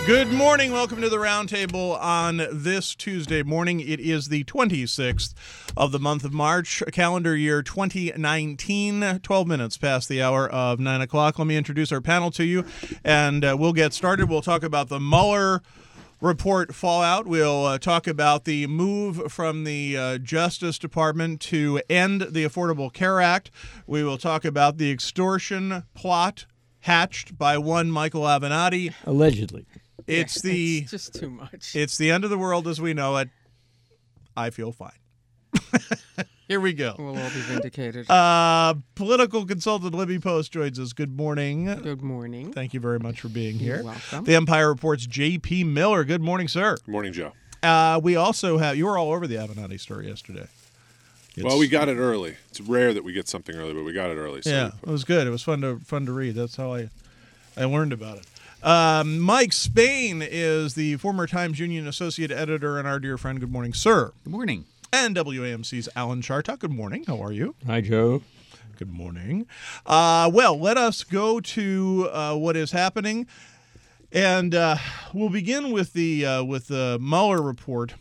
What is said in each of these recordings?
Good morning. Welcome to the Roundtable on this Tuesday morning. It is the 26th of the month of March, calendar year 2019, 12 minutes past the hour of 9 o'clock. Let me introduce our panel to you, and we'll get started. We'll talk about the Mueller report fallout. We'll talk about the move from the Justice Department to end the Affordable Care Act. We will talk about the extortion plot hatched by one Michael Avenatti. Allegedly. It's just too much. It's the end of the world as we know it. I feel fine. Here we go. We'll all be vindicated. Political consultant Libby Post joins us. Good morning. Good morning. Thank you very much for being here. You're welcome. The Empire Report's J.P. Miller. Good morning, sir. Good morning, Joe. We also have, you were all over the Avenatti story yesterday. Well, we got it early. It's rare that we get something early, but we got it early. So yeah, it was good. It was fun to read. That's how I learned about it. Mike Spain is the former Times Union associate editor and our dear friend. Good morning, sir. Good morning. And WAMC's Alan Chartock. Good morning. How are you? Hi, Joe. Good morning. Well, let us go to what is happening, and we'll begin with the Mueller report.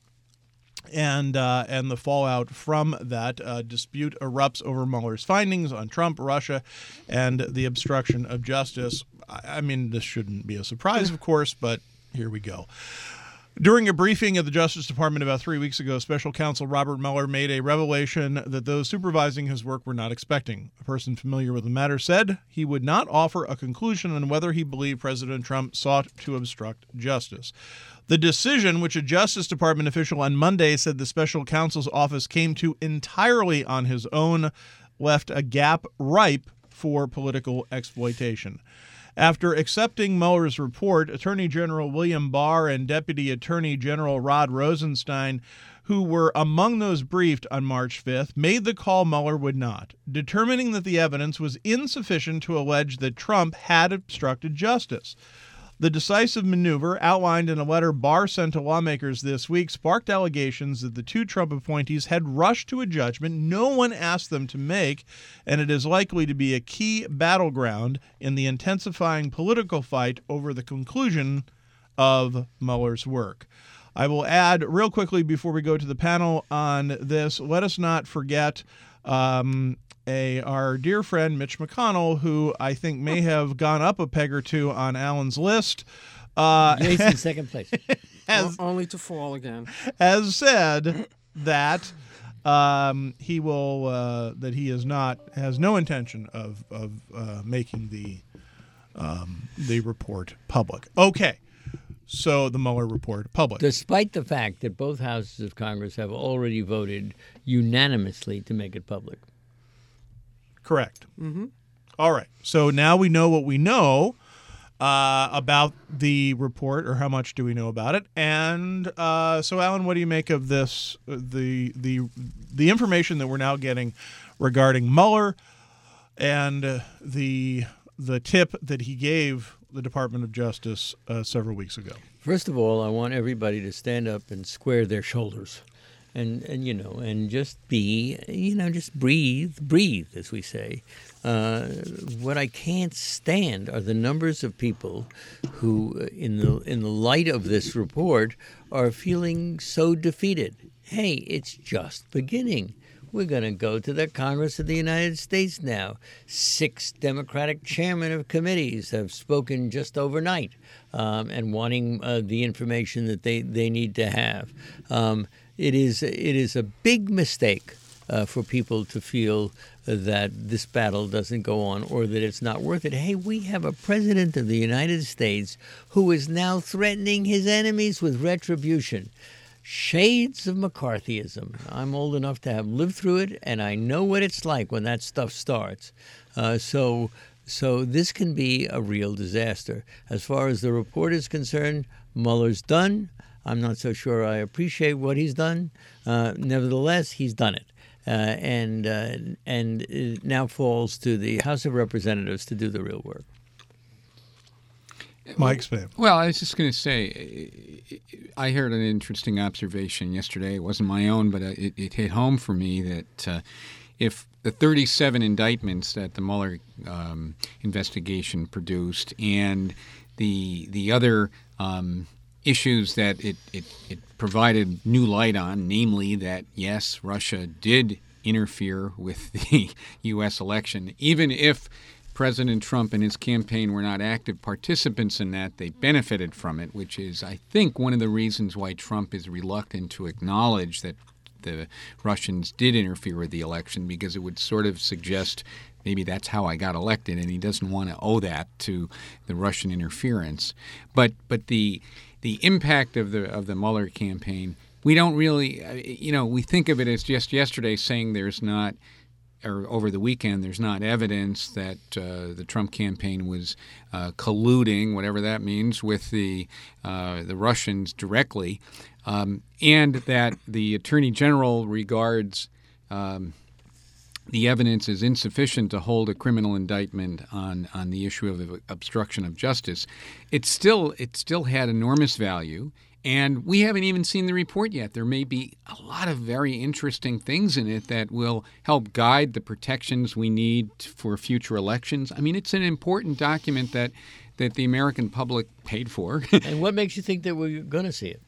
And the fallout from that dispute erupts over Mueller's findings on Trump, Russia, and the obstruction of justice. I mean, this shouldn't be a surprise, of course, but here we go. During a briefing at the Justice Department about 3 weeks ago, Special Counsel Robert Mueller made a revelation that those supervising his work were not expecting. A person familiar with the matter said he would not offer a conclusion on whether he believed President Trump sought to obstruct justice. The decision, which a Justice Department official on Monday said the special counsel's office came to entirely on his own, left a gap ripe for political exploitation. After accepting Mueller's report, Attorney General William Barr and Deputy Attorney General Rod Rosenstein, who were among those briefed on March 5th, made the call Mueller would not, determining that the evidence was insufficient to allege that Trump had obstructed justice. The decisive maneuver, outlined in a letter Barr sent to lawmakers this week, sparked allegations that the two Trump appointees had rushed to a judgment no one asked them to make, and it is likely to be a key battleground in the intensifying political fight over the conclusion of Mueller's work. I will add real quickly before we go to the panel on this, let us not forget our dear friend Mitch McConnell, who I think may have gone up a peg or two on Alan's list. Jason's second place. Only to fall again. Has said that he will that he has no intention of making the report public. Okay. So the Mueller report public. Despite the fact that both houses of Congress have already voted unanimously to make it public. Correct. Mm-hmm. All right. So now we know what we know about the report, or how much do we know about it? And so, Alan, what do you make of this? The information that we're now getting regarding Mueller and the tip that he gave the Department of Justice several weeks ago. First of all, I want everybody to stand up and square their shoulders. And just just breathe, as we say. What I can't stand are the numbers of people who, in the light of this report, are feeling so defeated. Hey, it's just beginning. We're going to go to the Congress of the United States now. 6 Democratic chairmen of committees have spoken just overnight and wanting the information that they need to have. It is a big mistake for people to feel that this battle doesn't go on or that it's not worth it. Hey, we have a president of the United States who is now threatening his enemies with retribution. Shades of McCarthyism. I'm old enough to have lived through it, and I know what it's like when that stuff starts. So this can be a real disaster. As far as the report is concerned, Mueller's done. I'm not so sure I appreciate what he's done. Nevertheless, he's done it. And it now falls to the House of Representatives to do the real work. Mike Spain. Well, I was just going to say, I heard an interesting observation yesterday. It wasn't my own, but it hit home for me that if the 37 indictments that the Mueller investigation produced and the other issues that it provided new light on, namely that, yes, Russia did interfere with the U.S. election. Even if President Trump and his campaign were not active participants in that, they benefited from it, which is, I think, one of the reasons why Trump is reluctant to acknowledge that the Russians did interfere with the election, because it would sort of suggest maybe that's how I got elected, and he doesn't want to owe that to the Russian interference. But the impact of the Mueller campaign, we don't really, we think of it as just yesterday saying there's not, or over the weekend, there's not evidence that the Trump campaign was colluding, whatever that means, with the Russians directly, and that the Attorney General regards the evidence is insufficient to hold a criminal indictment on the issue of obstruction of justice. It still had enormous value, and we haven't even seen the report yet. There may be a lot of very interesting things in it that will help guide the protections we need for future elections. I mean, it's an important document that the American public paid for. And what makes you think that we're going to see it?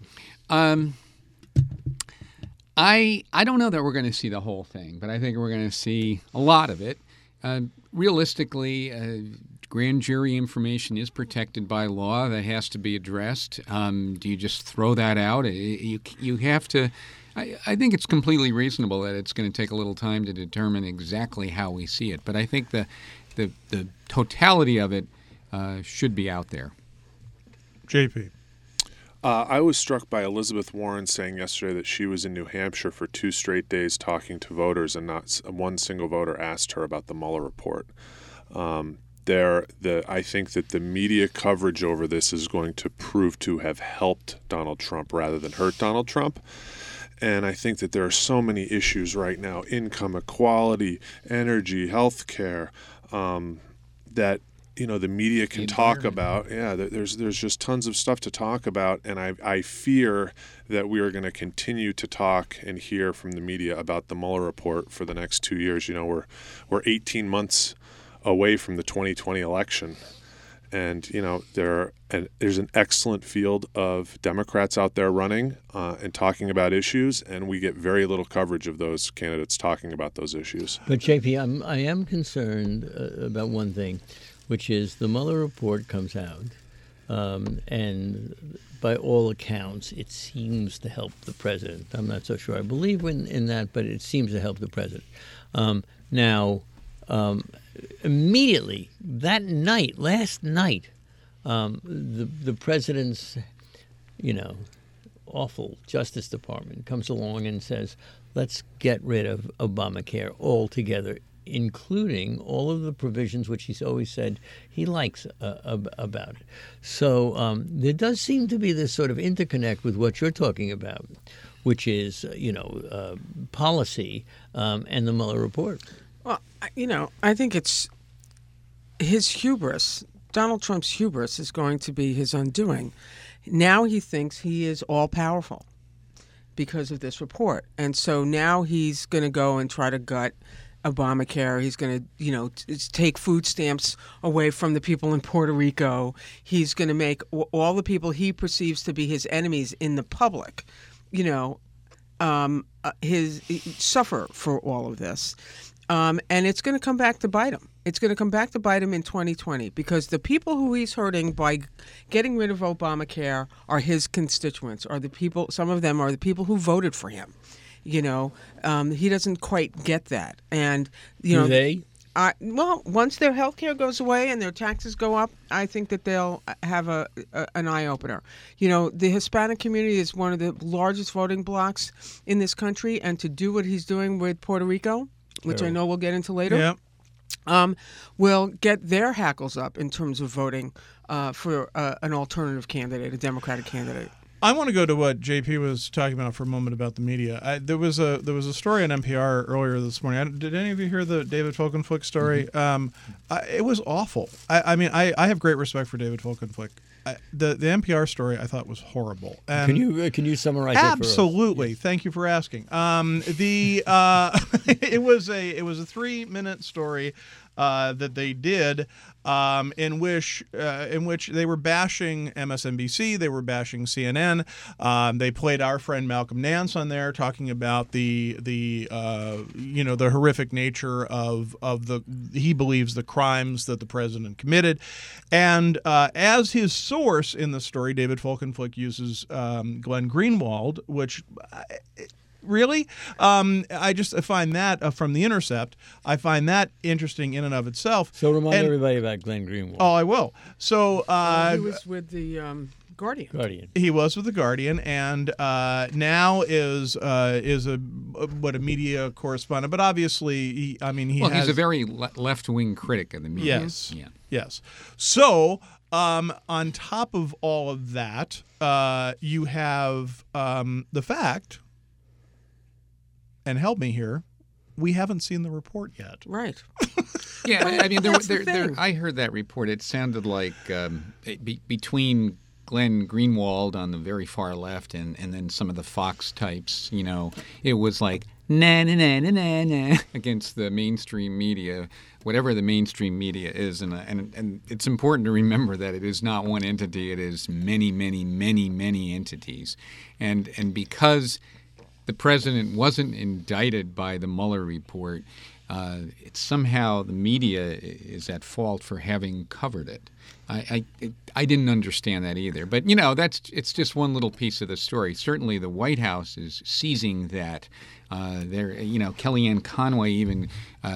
I don't know that we're going to see the whole thing, but I think we're going to see a lot of it. Realistically, grand jury information is protected by law. That has to be addressed. Do you just throw that out? You have to. I think it's completely reasonable that it's going to take a little time to determine exactly how we see it. But I think the totality of it should be out there. JP. I was struck by Elizabeth Warren saying yesterday that she was in New Hampshire for 2 straight days talking to voters, and not one single voter asked her about the Mueller report. I think that the media coverage over this is going to prove to have helped Donald Trump rather than hurt Donald Trump. And I think that there are so many issues right now, income equality, energy, health care, that the media can talk about. Yeah, there's just tons of stuff to talk about, and I fear that we are going to continue to talk and hear from the media about the Mueller report for the next 2 years. We're 18 months away from the 2020 election, and there's an excellent field of Democrats out there running and talking about issues, and we get very little coverage of those candidates talking about those issues. But JP, I am concerned about one thing, which is the Mueller report comes out, and by all accounts, it seems to help the president. I'm not so sure I believe in that, but it seems to help the president. Immediately, last night, the president's, awful Justice Department comes along and says, let's get rid of Obamacare altogether, including all of the provisions which he's always said he likes about it. So there does seem to be this sort of interconnect with what you're talking about, which is, policy and the Mueller report. Well, I think it's his hubris. Donald Trump's hubris is going to be his undoing. Now he thinks he is all-powerful because of this report. And so now he's going to go and try to gut Obamacare. He's going to, take food stamps away from the people in Puerto Rico. He's going to make all the people he perceives to be his enemies in the public, suffer for all of this. And it's going to come back to bite him. It's going to come back to bite him in 2020 because the people who he's hurting by getting rid of Obamacare are his constituents, are the people. Some of them are the people who voted for him. He doesn't quite get that. And Do they? Once their health care goes away and their taxes go up, I think that they'll have an eye opener. The Hispanic community is one of the largest voting blocs in this country, and to do what he's doing with Puerto Rico, which I know we'll get into later, will get their hackles up in terms of voting for an alternative candidate, a Democratic candidate. I want to go to what JP was talking about for a moment about the media. There was a story on NPR earlier this morning. Did any of you hear the David Folkenflik story? It was awful. I have great respect for David Folkenflik. The NPR story I thought was horrible. And can you summarize it for us? Absolutely. Thank you for asking. It was a 3-minute story that they did, in which they were bashing MSNBC, they were bashing CNN. They played our friend Malcolm Nance on there, talking about the horrific nature of he believes the crimes that the president committed, and as his source in the story, David Folkenflik uses Glenn Greenwald, which. Really? I just find that from The Intercept, I find that interesting in and of itself. So remind everybody about Glenn Greenwald. Oh, I will. So he was with the Guardian. He was with the Guardian, and now is a media correspondent. But obviously, he's a very left-wing critic of the media. Yes. Yeah. Yes. So. On top of all of that, you have the fact. And help me here, we haven't seen the report yet. Right. Yeah, I heard that report. It sounded like between Glenn Greenwald on the very far left and then some of the Fox types, it was like na na na na na na against the mainstream media, whatever the mainstream media is, and it's important to remember that it is not one entity; it is many, many, many, many entities, and because the president wasn't indicted by the Mueller report, it's somehow the media is at fault for having covered it. I didn't understand that either. But, it's just one little piece of the story. Certainly the White House is seizing that. Kellyanne Conway even,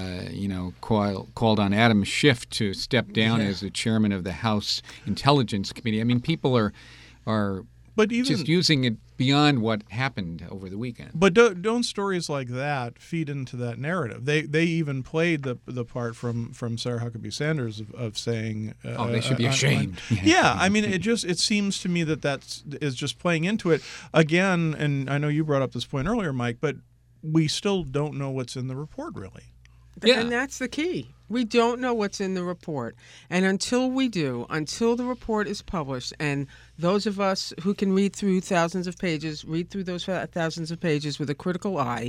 called on Adam Schiff to step down as the chairman of the House Intelligence Committee. I mean, people are but even, just using it beyond what happened over the weekend. But don't stories like that feed into that narrative? They even played the part from Sarah Huckabee Sanders of saying, they should be ashamed. Yeah, I mean, it seems to me that is just playing into it again. And I know you brought up this point earlier, Mike, but we still don't know what's in the report, really. Yeah. And that's the key. We don't know what's in the report. And until we do, until the report is published, and those of us who can read through thousands of pages, read through those thousands of pages with a critical eye,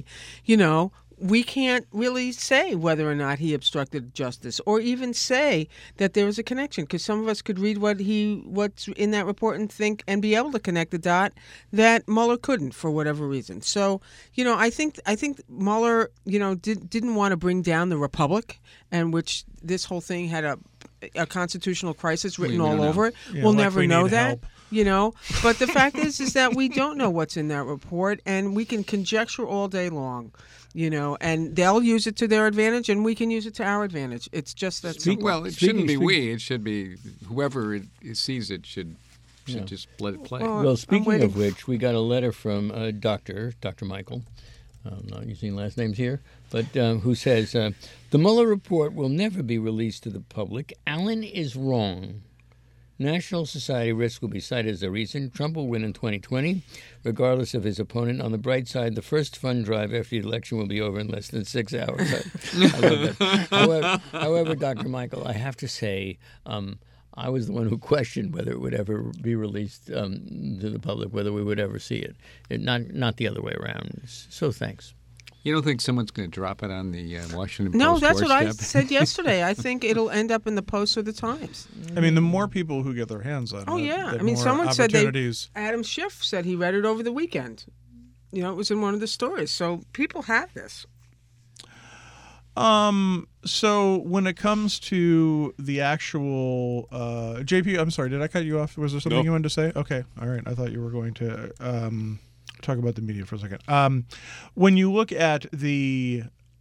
we can't really say whether or not he obstructed justice, or even say that there was a connection, because some of us could read what's in that report and think and be able to connect the dot that Mueller couldn't for whatever reason. So, I think Mueller, didn't want to bring down the Republic, and which this whole thing had a constitutional crisis written all over it. Yeah, we'll like never we know need that. help. But the fact is that we don't know what's in that report, and we can conjecture all day long, and they'll use it to their advantage, and we can use it to our advantage. It's just that simple. Well, it shouldn't be we. It should be whoever sees it should just let it play. Well, speaking of which, we got a letter from Dr. Michael. I'm not using last names here, but who says, the Mueller report will never be released to the public. Allen is wrong. National Society risk will be cited as a reason. Trump will win in 2020, regardless of his opponent. On the bright side, the first fund drive after the election will be over in less than 6 hours. I love that. However, Dr. Michael, I have to say, I was the one who questioned whether it would ever be released to the public, whether we would ever see it. Not the other way around. So thanks. You don't think someone's going to drop it on the Washington Post? No, that's what I said yesterday. I think it'll end up in the Post or the Times. I mean, the more people who get their hands on it, yeah. the more someone said Adam Schiff said he read it over the weekend. It was in one of the stories. So people have this. So when it comes to the actual JP, I'm sorry, did I cut you off? Was there something you wanted to say? Okay, all right. I thought you were going to talk about the media for a second. When you look at the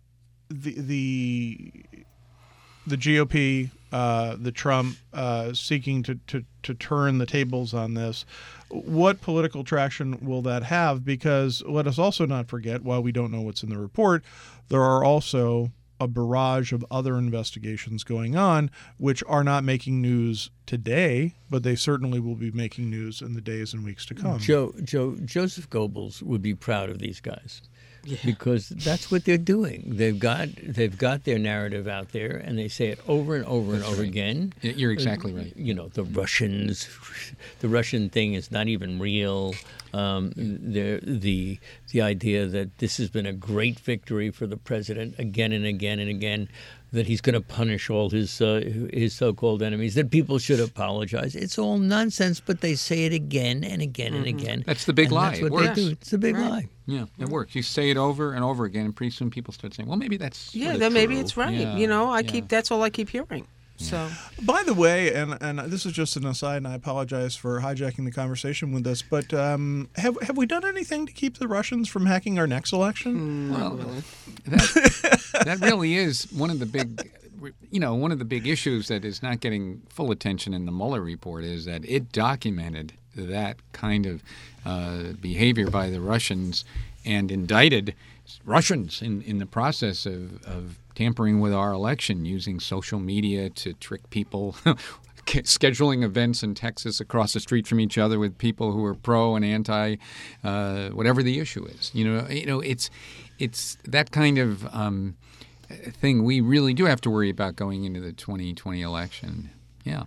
GOP, the Trump seeking to turn the tables on this, what political traction will that have? Because let us also not forget, while we don't know what's in the report, there are also a barrage of other investigations going on, which are not making news today, but they certainly will be making news in the days and weeks to come. Joseph Goebbels would be proud of these guys. Yeah. Because that's what they're doing. They've got their narrative out there, and they say it over and over and over again. You're exactly right. The Russian thing is not even real. The idea that this has been a great victory for the president again and again and again. that he's going to punish all his so-called enemies, that people should apologize. It's all nonsense, but they say it again and again and again. That's the big and lie. That's It what they works. do. It's the big lie. Yeah, it works. You say it over and over again, and pretty soon people start saying, well, maybe that's sort of then maybe true. it's right. Yeah, That's all I keep hearing. So By the way, and this is just an aside, and I apologize for hijacking the conversation with this, but have we done anything to keep the Russians from hacking our next election? Well, that really is one of the big issues that is not getting full attention in the Mueller report is that it documented that kind of behavior by the Russians and indicted Russians in the process of tampering with our election, using social media to trick people, scheduling events in Texas across the street from each other with people who are pro and anti, whatever the issue is. It's that kind of thing we really do have to worry about going into the 2020 election. Yeah.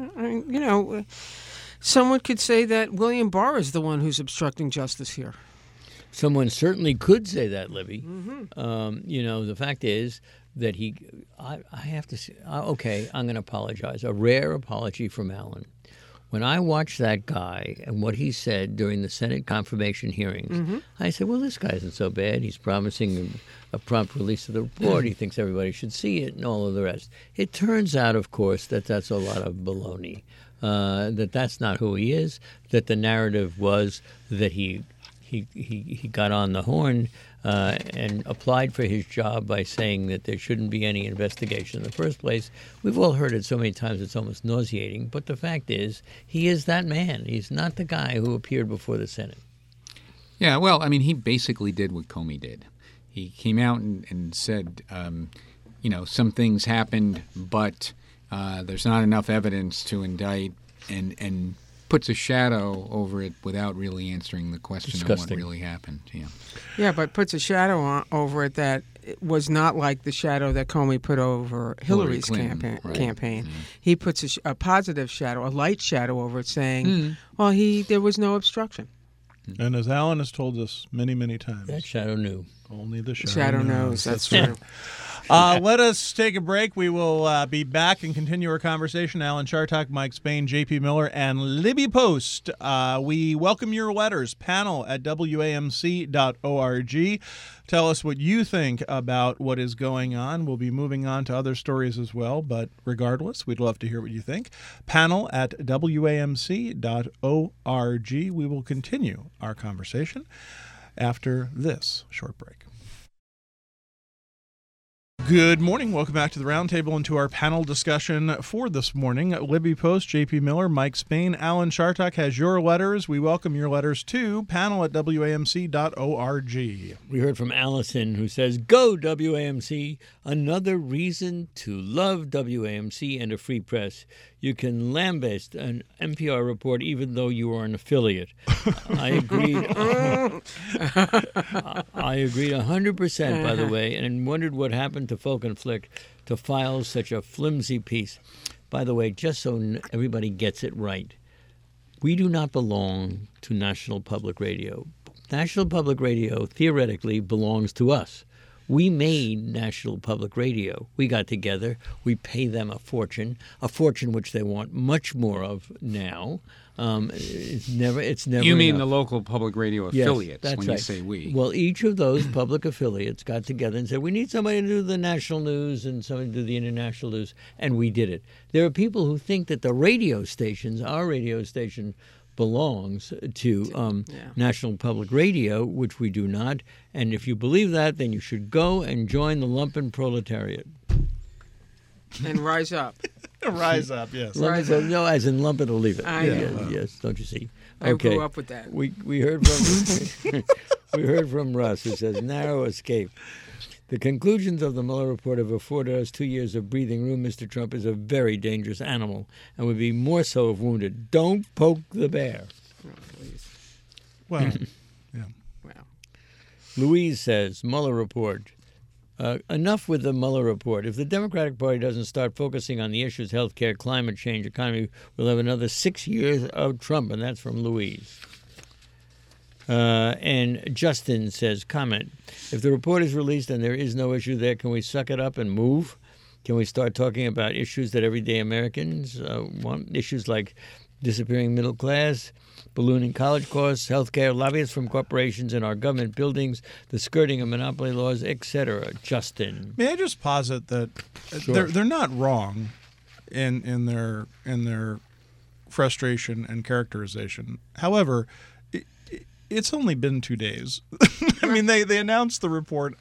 Someone could say that William Barr is the one who's obstructing justice here. Someone certainly could say that, Libby. Mm-hmm. The fact is that I have to say, okay, I'm going to apologize. A rare apology from Alan. When I watched that guy and what he said during the Senate confirmation hearings, I said, well, this guy isn't so bad. He's promising a prompt release of the report. He thinks everybody should see it and all of the rest. It turns out, of course, that that's a lot of baloney, that's not who he is, that the narrative was that he got on the horn and applied for his job by saying that there shouldn't be any investigation in the first place. We've all heard it so many times it's almost nauseating, but the fact is he is that man. He's not the guy who appeared before the Senate. Yeah, well, I mean, he basically did what Comey did. He came out and said, some things happened, but there's not enough evidence to indict, and puts a shadow over it without really answering the question Disgusting. of what really happened. Yeah, but puts a shadow over it that it was not like the shadow that Comey put over Hillary's Clinton, campaign. Yeah. He puts a positive shadow, a light shadow over it, saying, well, there was no obstruction. And as Alan has told us many, many times, That shadow knew. only the Shadow knows. That's right. true. Let us take a break. We will be back and continue our conversation. Alan Chartock, Mike Spain, J.P. Miller, and Libby Post. We welcome your letters. Panel at WAMC.org. Tell us what you think about what is going on. We'll be moving on to other stories as well, but regardless, we'd love to hear what you think. Panel at WAMC.org. We will continue our conversation after this short break. Good morning. Welcome back to the Roundtable and to our panel discussion for this morning. Libby Post, J.P. Miller, Mike Spain, Alan Chartock has your letters. We welcome your letters to panel at WAMC.org. We heard from Allison, who says, go WAMC, another reason to love WAMC and a free press. You can lambaste an NPR report even though you are an affiliate. I agreed. I agreed 100%, by the way, and wondered what happened to Folk and Flick to file such a flimsy piece. By the way, just so everybody gets it right, we do not belong to National Public Radio. National Public Radio theoretically belongs to us. We made National Public Radio. We got together. We pay them a fortune which they want much more of now. It's never. You mean enough. the local public radio affiliates that's when right. you say we. Well, each of those public affiliates got together and said, we need somebody to do the national news and somebody to do the international news, and we did it. There are people who think that the radio stations, our radio station, belongs to National Public Radio, which we do not. And if you believe that, then you should go and join the lumpen proletariat. And rise up. Rise up, yes. No, as in lump it or leave it. I know. Yes, don't you see? I Okay. grew up with that. We heard from we heard from Russ, who says narrow escape. The conclusions of the Mueller report have afforded us 2 years of breathing room. Mr. Trump is a very dangerous animal and would be more so if wounded. Don't poke the bear. Oh, please. Well, yeah. Wow. Louise says, Mueller report. Enough with the Mueller report. If the Democratic Party doesn't start focusing on the issues, health care, climate change, economy, we'll have another 6 years of Trump, and that's from Louise. And Justin says, comment, if the report is released and there is no issue there, can we suck it up and move? Can we start talking about issues that everyday Americans want? Issues like disappearing middle class, ballooning college costs, healthcare, lobbyists from corporations in our government buildings, the skirting of monopoly laws, etc. Justin. May I just posit that Sure. they're not wrong in their frustration and characterization. However, it's only been 2 days. I mean, they announced the report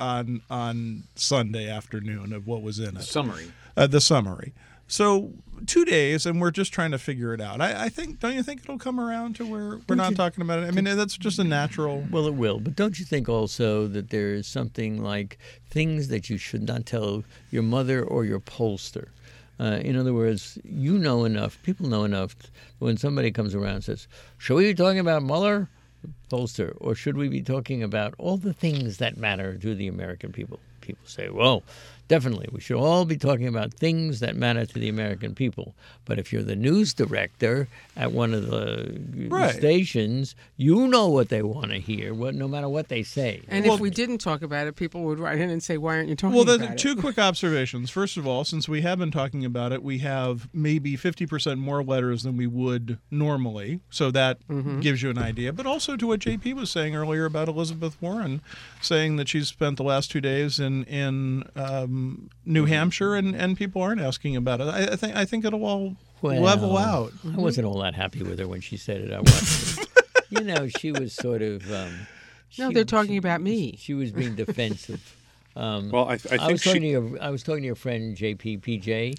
on Sunday afternoon of what was in it. Summary. The summary. So 2 days, and we're just trying to figure it out. I think, don't you think it'll come around to where we're not talking about it? I mean, that's just a natural. Well, it will. But don't you think also that there is something like things that you should not tell your mother or your pollster? In other words, you know enough, people know enough when somebody comes around and says, should we be talking about Mueller, pollster, or should we be talking about all the things that matter to the American people? People say, well, definitely, we should all be talking about things that matter to the American people. But if you're the news director at one of the Right. stations, you know what they want to hear, no matter what they say. And Well- if we didn't talk about it, people would write in and say, "Why aren't you talking Well, about the it?" two quick observations. First of all, since we have been talking about it, we have maybe 50% more letters than we would normally. So that gives you an idea. But also to what JP was saying earlier about Elizabeth Warren, saying that she's spent the last 2 days in New Hampshire, and people aren't asking about it. I think it'll all level out. I wasn't all that happy with her when she said it. I wasn't. You know, she was sort of. No, they're talking about me. She was being defensive. Well, I I think was talking she. I was talking to your friend JP,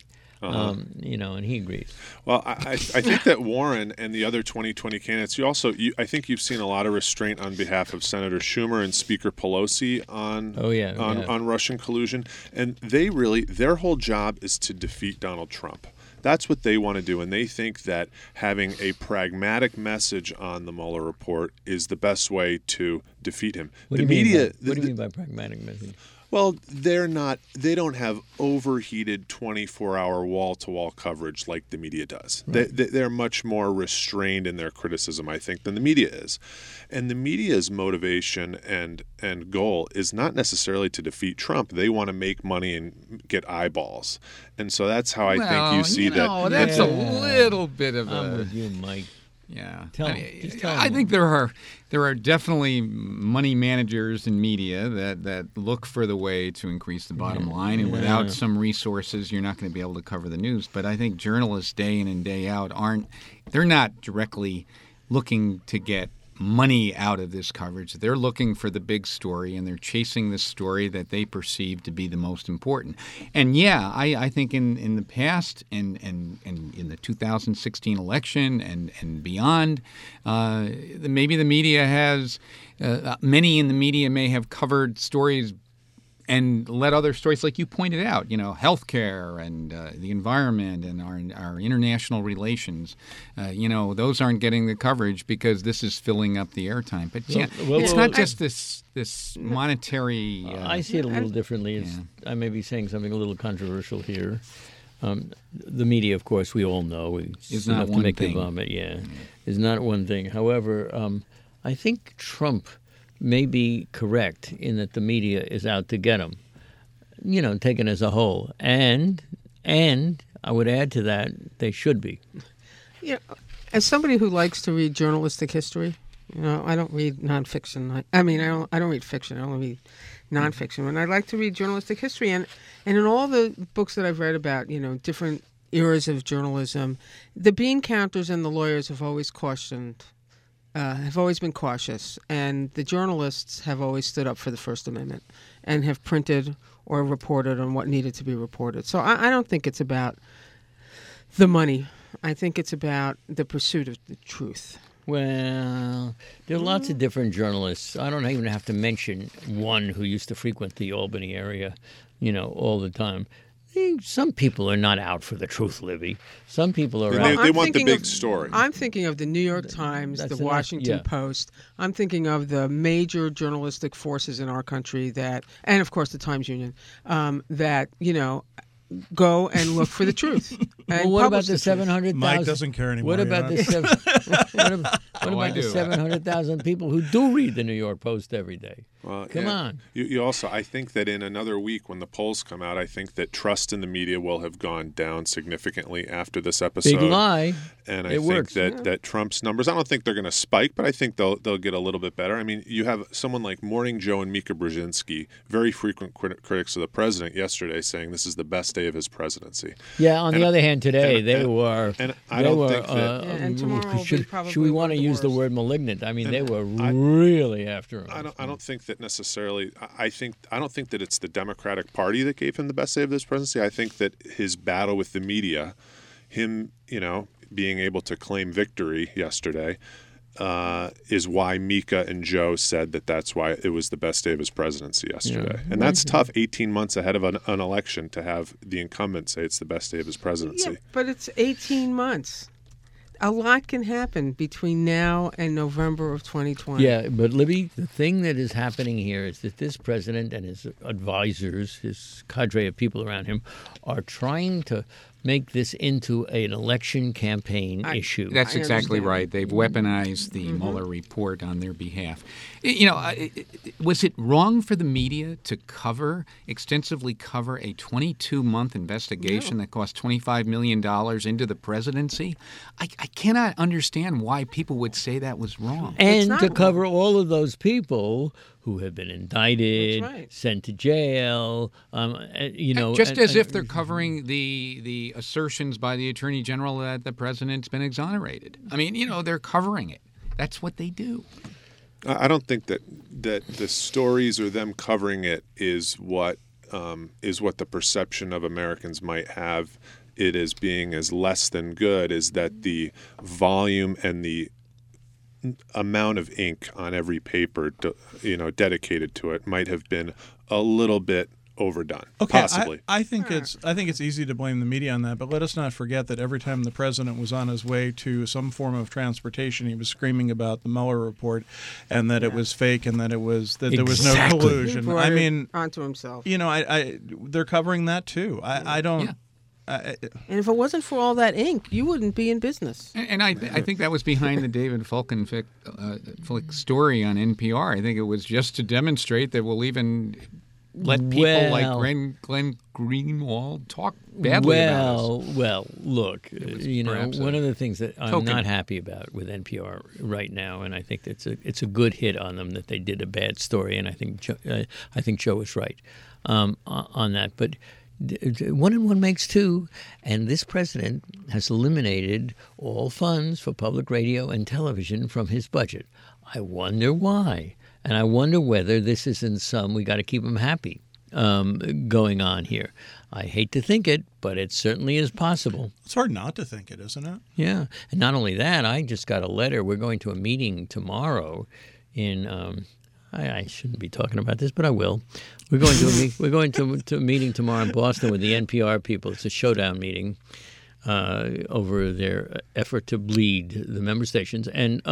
you know, and he agrees. Well, I think that Warren and the other 2020 candidates, I think you've seen a lot of restraint on behalf of Senator Schumer and Speaker Pelosi on on Russian collusion, and their whole job is to defeat Donald Trump. That's what they want to do, and they think that having a pragmatic message on the Mueller report is the best way to defeat him. What do you mean by pragmatic message? Well, they don't have overheated 24-hour wall-to-wall coverage like the media does. Right. They're much more restrained in their criticism, I think, than the media is. And the media's motivation and goal is not necessarily to defeat Trump. They want to make money and get eyeballs. And so that's how I think you see that. That's a little bit of I'm with you, Mike. Yeah, Just tell I him. think there are definitely money managers in media that look for the way to increase the bottom line, and without some resources, you're not going to be able to cover the news. But I think journalists, day in and day out, they're not directly looking to get money out of this coverage. They're looking for the big story, and they're chasing the story that they perceive to be the most important. And yeah, I think in the past and in the 2016 election and beyond, maybe the media has many in the media may have covered stories and let other stories, like you pointed out, you know, healthcare and the environment and our international relations, you know, those aren't getting the coverage because this is filling up the airtime. But it's not just this monetary. I see it a little differently. I may be saying something a little controversial here. The media, of course, we all know is not one thing. Is not one thing. However, I think Trump may be correct in that the media is out to get him, you know, taken as a whole. And I would add to that, they should be. Yeah, as somebody who likes to read journalistic history, you know, I don't read nonfiction. I don't read fiction. I only read nonfiction. And I like to read journalistic history. And in all the books that I've read about, you know, different eras of journalism, the bean counters and the lawyers have always been cautious, and the journalists have always stood up for the First Amendment and have printed or reported on what needed to be reported. So I don't think it's about the money. I think it's about the pursuit of the truth. Well, there are lots of different journalists. I don't even have to mention one who used to frequent the Albany area, you know, all the time. Some people are not out for the truth, Libby. Some people are out. They want the big story. I'm thinking of the New York Times, the Washington Post. I'm thinking of the major journalistic forces in our country and of course the Times Union, that, you know, go and look for the truth. Well, what about the 700,000? Mike doesn't care anymore. What about the What Oh, I about the do. 700,000 people who do read the New York Post every day? Well, Come on. You also, I think that in another week when the polls come out, I think that trust in the media will have gone down significantly after this episode. Big lie. And I It think works. that Trump's numbers, I don't think they're going to spike, but I think they'll get a little bit better. I mean, you have someone like Morning Joe and Mika Brzezinski, very frequent critics of the president, yesterday saying this is the best day of his presidency. Yeah, on the other hand, today and- they were. and I don't they were, think that- Yeah, and tomorrow will be should probably we one want of to the use the worst. word malignant? I mean, they were really after him. I don't think that necessarily. I don't think that it's the Democratic Party that gave him the best day of this presidency. I think that his battle with the media, him, being able to claim victory yesterday, is why Mika and Joe said that that's why it was the best day of his presidency yesterday. Yeah. And that's tough 18 months ahead of an election to have the incumbent say it's the best day of his presidency. Yeah, but it's 18 months. A lot can happen between now and November of 2020. Yeah, but Libby, the thing that is happening here is that this president and his advisors, his cadre of people around him, are trying to make this into an election campaign issue. That's I exactly understand. right. They've weaponized the Mueller report on their behalf. Was it wrong for the media to extensively cover a 22-month investigation that cost $25 million into the presidency? I cannot understand why people would say that was wrong. And not to wrong. cover all of those people who have been indicted, That's right. sent to jail, Just as if they're covering the assertions by the Attorney General that the president's been exonerated. I mean, they're covering it. That's what they do. I don't think that the stories or them covering it is what the perception of Americans might have it as being as less than good, is that the volume and the amount of ink on every paper dedicated to it might have been a little bit overdone. Okay, Possibly. I think it's easy to blame the media on that, but let us not forget that every time the president was on his way to some form of transportation, he was screaming about the Mueller report and that it was fake and that there was no Exactly. He collusion. brought I it mean, onto himself. they're covering that too. I don't. Yeah. And if it wasn't for all that ink, you wouldn't be in business. And I think that was behind the David Folkenflik story on NPR. I think it was just to demonstrate that we'll even let people like Glenn Greenwald talk badly about us. Well, look, perhaps one of the things that I'm token. not happy about with NPR right now, and I think it's a good hit on them that they did a bad story, and I think Joe was right on that. But 1 and 1 makes 2, and this president has eliminated all funds for public radio and television from his budget. I wonder why. And I wonder whether this isn't we got to keep him happy going on here. I hate to think it, but it certainly is possible. It's hard not to think it, isn't it? Yeah. And not only that, I just got a letter. We're going to a meeting tomorrow in I shouldn't be talking about this, but I will. We're going to a meeting tomorrow in Boston with the NPR people. It's a showdown meeting over their effort to bleed the member stations. And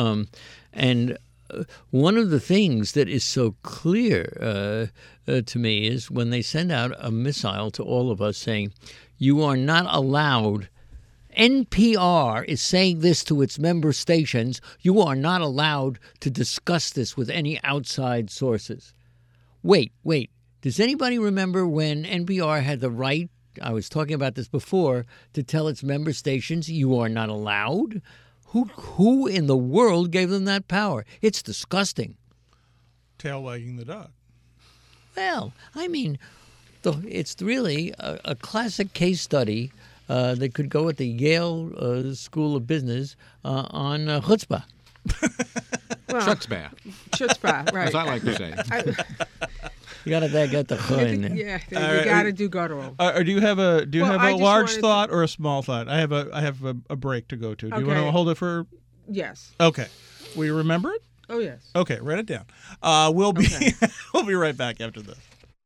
one of the things that is so clear to me is when they send out a missile to all of us saying, you are not allowed. NPR is saying this to its member stations. You are not allowed to discuss this with any outside sources. Wait. Does anybody remember when NPR had the right, I was talking about this before, to tell its member stations you are not allowed? Who in the world gave them that power? It's disgusting. Tail wagging the dog. Well, I mean, it's really a classic case study that could go at the Yale School of Business on chutzpah. Well, Chutzpah, right. as I like to say. You got to get the chun. Yeah, you got to do guttural. Do you have a Well, I just large wanted thought or a small thought? I have a break to go to. Do you want to Okay. hold it for? Yes. Okay. Will you remember it? Oh, yes. Okay, write it down. We'll be Okay. we'll be right back after this.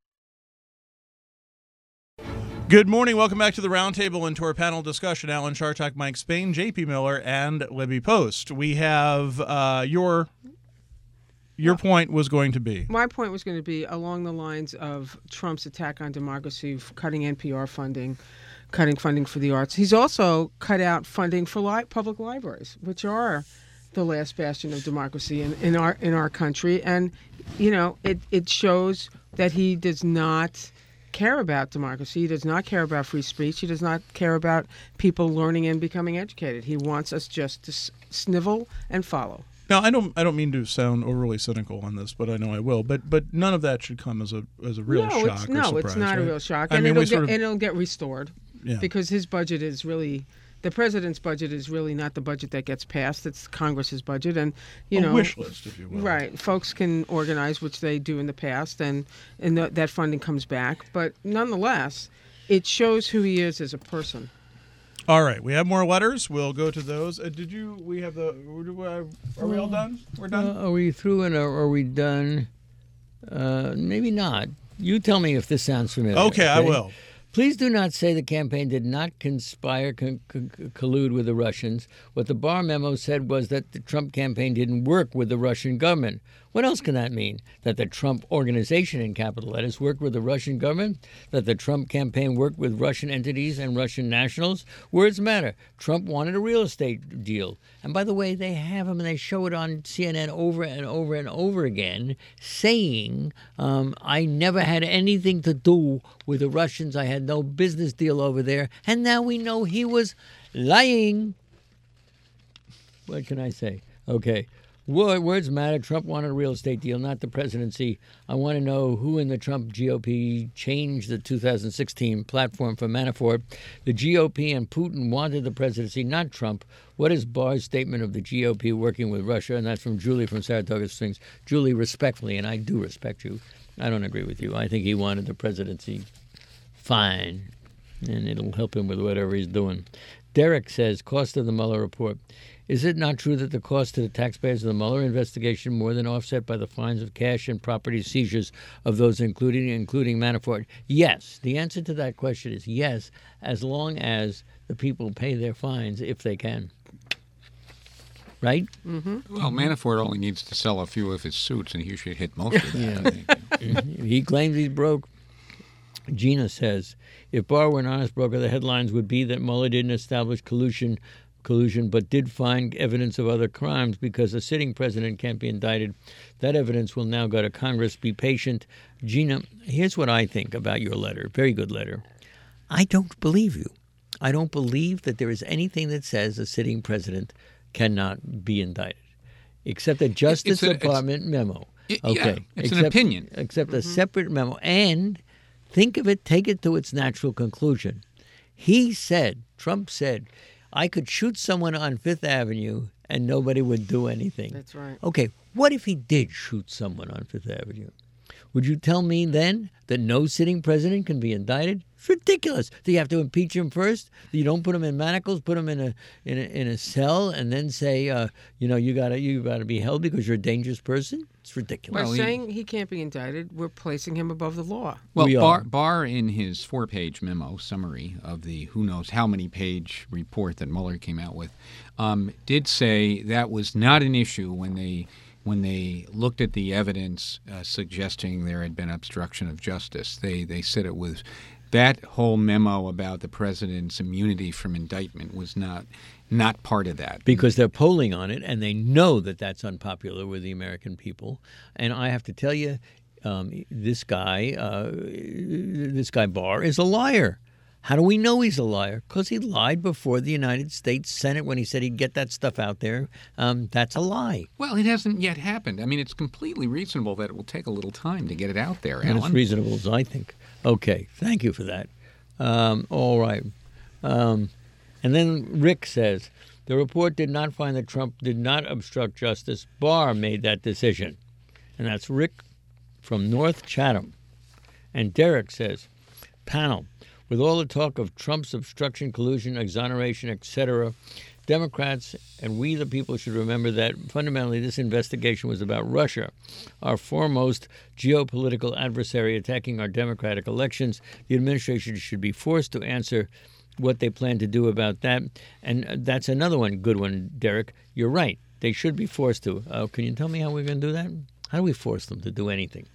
Good morning. Welcome back to the Roundtable and to our panel discussion. Alan Chartok, Mike Spain, J.P. Miller, and Libby Post. We have your point was going to be. My point was going to be along the lines of Trump's attack on democracy, cutting NPR funding, cutting funding for the arts. He's also cut out funding for public libraries, which are the last bastion of democracy in our country, and it shows that he does not care about democracy. He does not care about free speech. He does not care about people learning and becoming educated. He wants us just to snivel and follow. Now, I don't mean to sound overly cynical on this, but I know I will. But none of that should come as a real shock or surprise. It's not right? a real shock, I and mean, it'll get restored, yeah. because his budget is really. The president's budget is really not the budget that gets passed. It's Congress's budget, and a wish list, if you will. Right. Folks can organize, which they do in the past, and that funding comes back. But nonetheless, it shows who he is as a person. All right, we have more letters. We'll go to those. We have the? Are we all done? We're done. Are we through and are we done? Maybe not. You tell me if this sounds familiar. Okay, I will. Please do not say the campaign did not conspire, collude with the Russians. What the Barr memo said was that the Trump campaign didn't work with the Russian government. What else can that mean? That the Trump organization, in capital letters, worked with the Russian government? That the Trump campaign worked with Russian entities and Russian nationals? Words matter. Trump wanted a real estate deal. And by the way, they have him and they show it on CNN over and over and over again, saying, I never had anything to do with the Russians. I had no business deal over there. And now we know he was lying. What can I say? Okay. Words matter. Trump wanted a real estate deal, not the presidency. I want to know who in the Trump GOP changed the 2016 platform for Manafort. The GOP and Putin wanted the presidency, not Trump. What is Barr's statement of the GOP working with Russia? And that's from Julie from Saratoga Springs. Julie, respectfully, and I do respect you, I don't agree with you. I think he wanted the presidency. Fine. And it'll help him with whatever he's doing. Derek says, cost of the Mueller report. Is it not true that the cost to the taxpayers of the Mueller investigation more than offset by the fines of cash and property seizures of those including Manafort? Yes. The answer to that question is yes, as long as the people pay their fines if they can. Right? Mm-hmm. Well, Manafort only needs to sell a few of his suits, and he should hit most of that, I think. He claims he's broke. Gina says, if Barr were an honest broker, the headlines would be that Mueller didn't establish collusion, but did find evidence of other crimes because a sitting president can't be indicted. That evidence will now go to Congress. Be patient. Gina, here's what I think about your letter. Very good letter. I don't believe you. I don't believe that there is anything that says a sitting president cannot be indicted, except a Justice Department memo. Okay. It's an opinion. Except a separate memo. And think of it, take it to its natural conclusion. Trump said, I could shoot someone on Fifth Avenue and nobody would do anything. That's right. Okay, what if he did shoot someone on Fifth Avenue? Would you tell me then that no sitting president can be indicted? It's ridiculous. Do you have to impeach him first? You don't put him in manacles, put him in a cell, and then say, you gotta be held because you're a dangerous person? It's ridiculous. By saying he can't be indicted, we're placing him above the law. Well, Barr in his 4-page memo summary of the who knows how many page report that Mueller came out with, did say that was not an issue when they looked at the evidence suggesting there had been obstruction of justice. They said it was that whole memo about the president's immunity from indictment was not part of that. Because they're polling on it, and they know that that's unpopular with the American people. And I have to tell you, this guy Barr is a liar. How do we know he's a liar? Because he lied before the United States Senate when he said he'd get that stuff out there. That's a lie. Well, it hasn't yet happened. I mean, it's completely reasonable that it will take a little time to get it out there, And Alan. it's reasonable as I think. Okay, thank you for that. All right. And then Rick says, the report did not find that Trump did not obstruct justice. Barr made that decision. And that's Rick from North Chatham. And Derek says, panel, with all the talk of Trump's obstruction, collusion, exoneration, etc., Democrats and we the people should remember that fundamentally this investigation was about Russia, our foremost geopolitical adversary attacking our democratic elections. The administration should be forced to answer what they plan to do about that. And that's another good one, Derek. You're right. They should be forced to. Can you tell me how we're going to do that? How do we force them to do anything?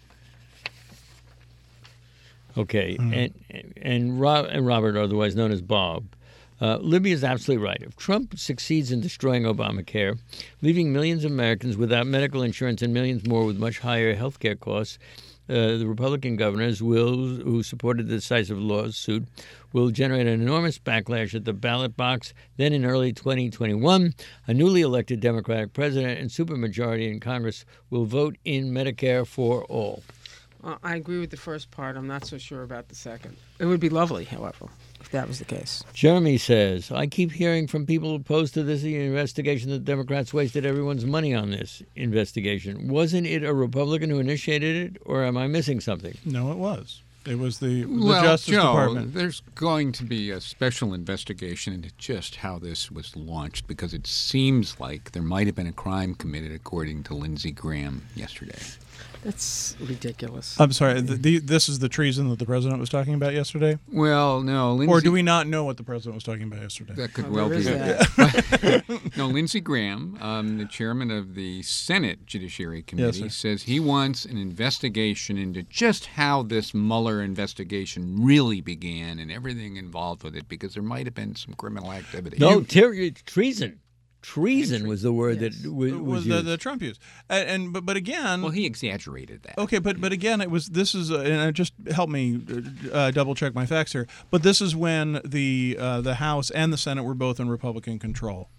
Okay, and Robert, otherwise known as Bob, Libby is absolutely right. If Trump succeeds in destroying Obamacare, leaving millions of Americans without medical insurance and millions more with much higher health care costs, the Republican governors who supported the decisive lawsuit will generate an enormous backlash at the ballot box. Then in early 2021, a newly elected Democratic president and supermajority in Congress will vote in Medicare for all. I agree with the first part. I'm not so sure about the second. It would be lovely, however, if that was the case. Jeremy says, I keep hearing from people opposed to this investigation that Democrats wasted everyone's money on this investigation. Wasn't it a Republican who initiated it, or am I missing something? No, it was. It was the Well, Justice Joe, Department. there's going to be a special investigation into just how this was launched, because it seems like there might have been a crime committed, according to Lindsey Graham yesterday. That's ridiculous. I'm sorry. This is the treason that the president was talking about yesterday? Well, no, Lindsey, Or do we not know what the president was talking about yesterday? That could Oh, well there be is it. No, Lindsey Graham, the chairman of the Senate Judiciary Committee, sir. says he wants an investigation into just how this Mueller investigation really began and everything involved with it, because there might have been some criminal activity. No, treason. Treason was the word Yes. that was was used. the Trump used. But again, Well, he exaggerated that. okay, but again, and just help me double check my facts here. But this is when the House and the Senate were both in Republican control,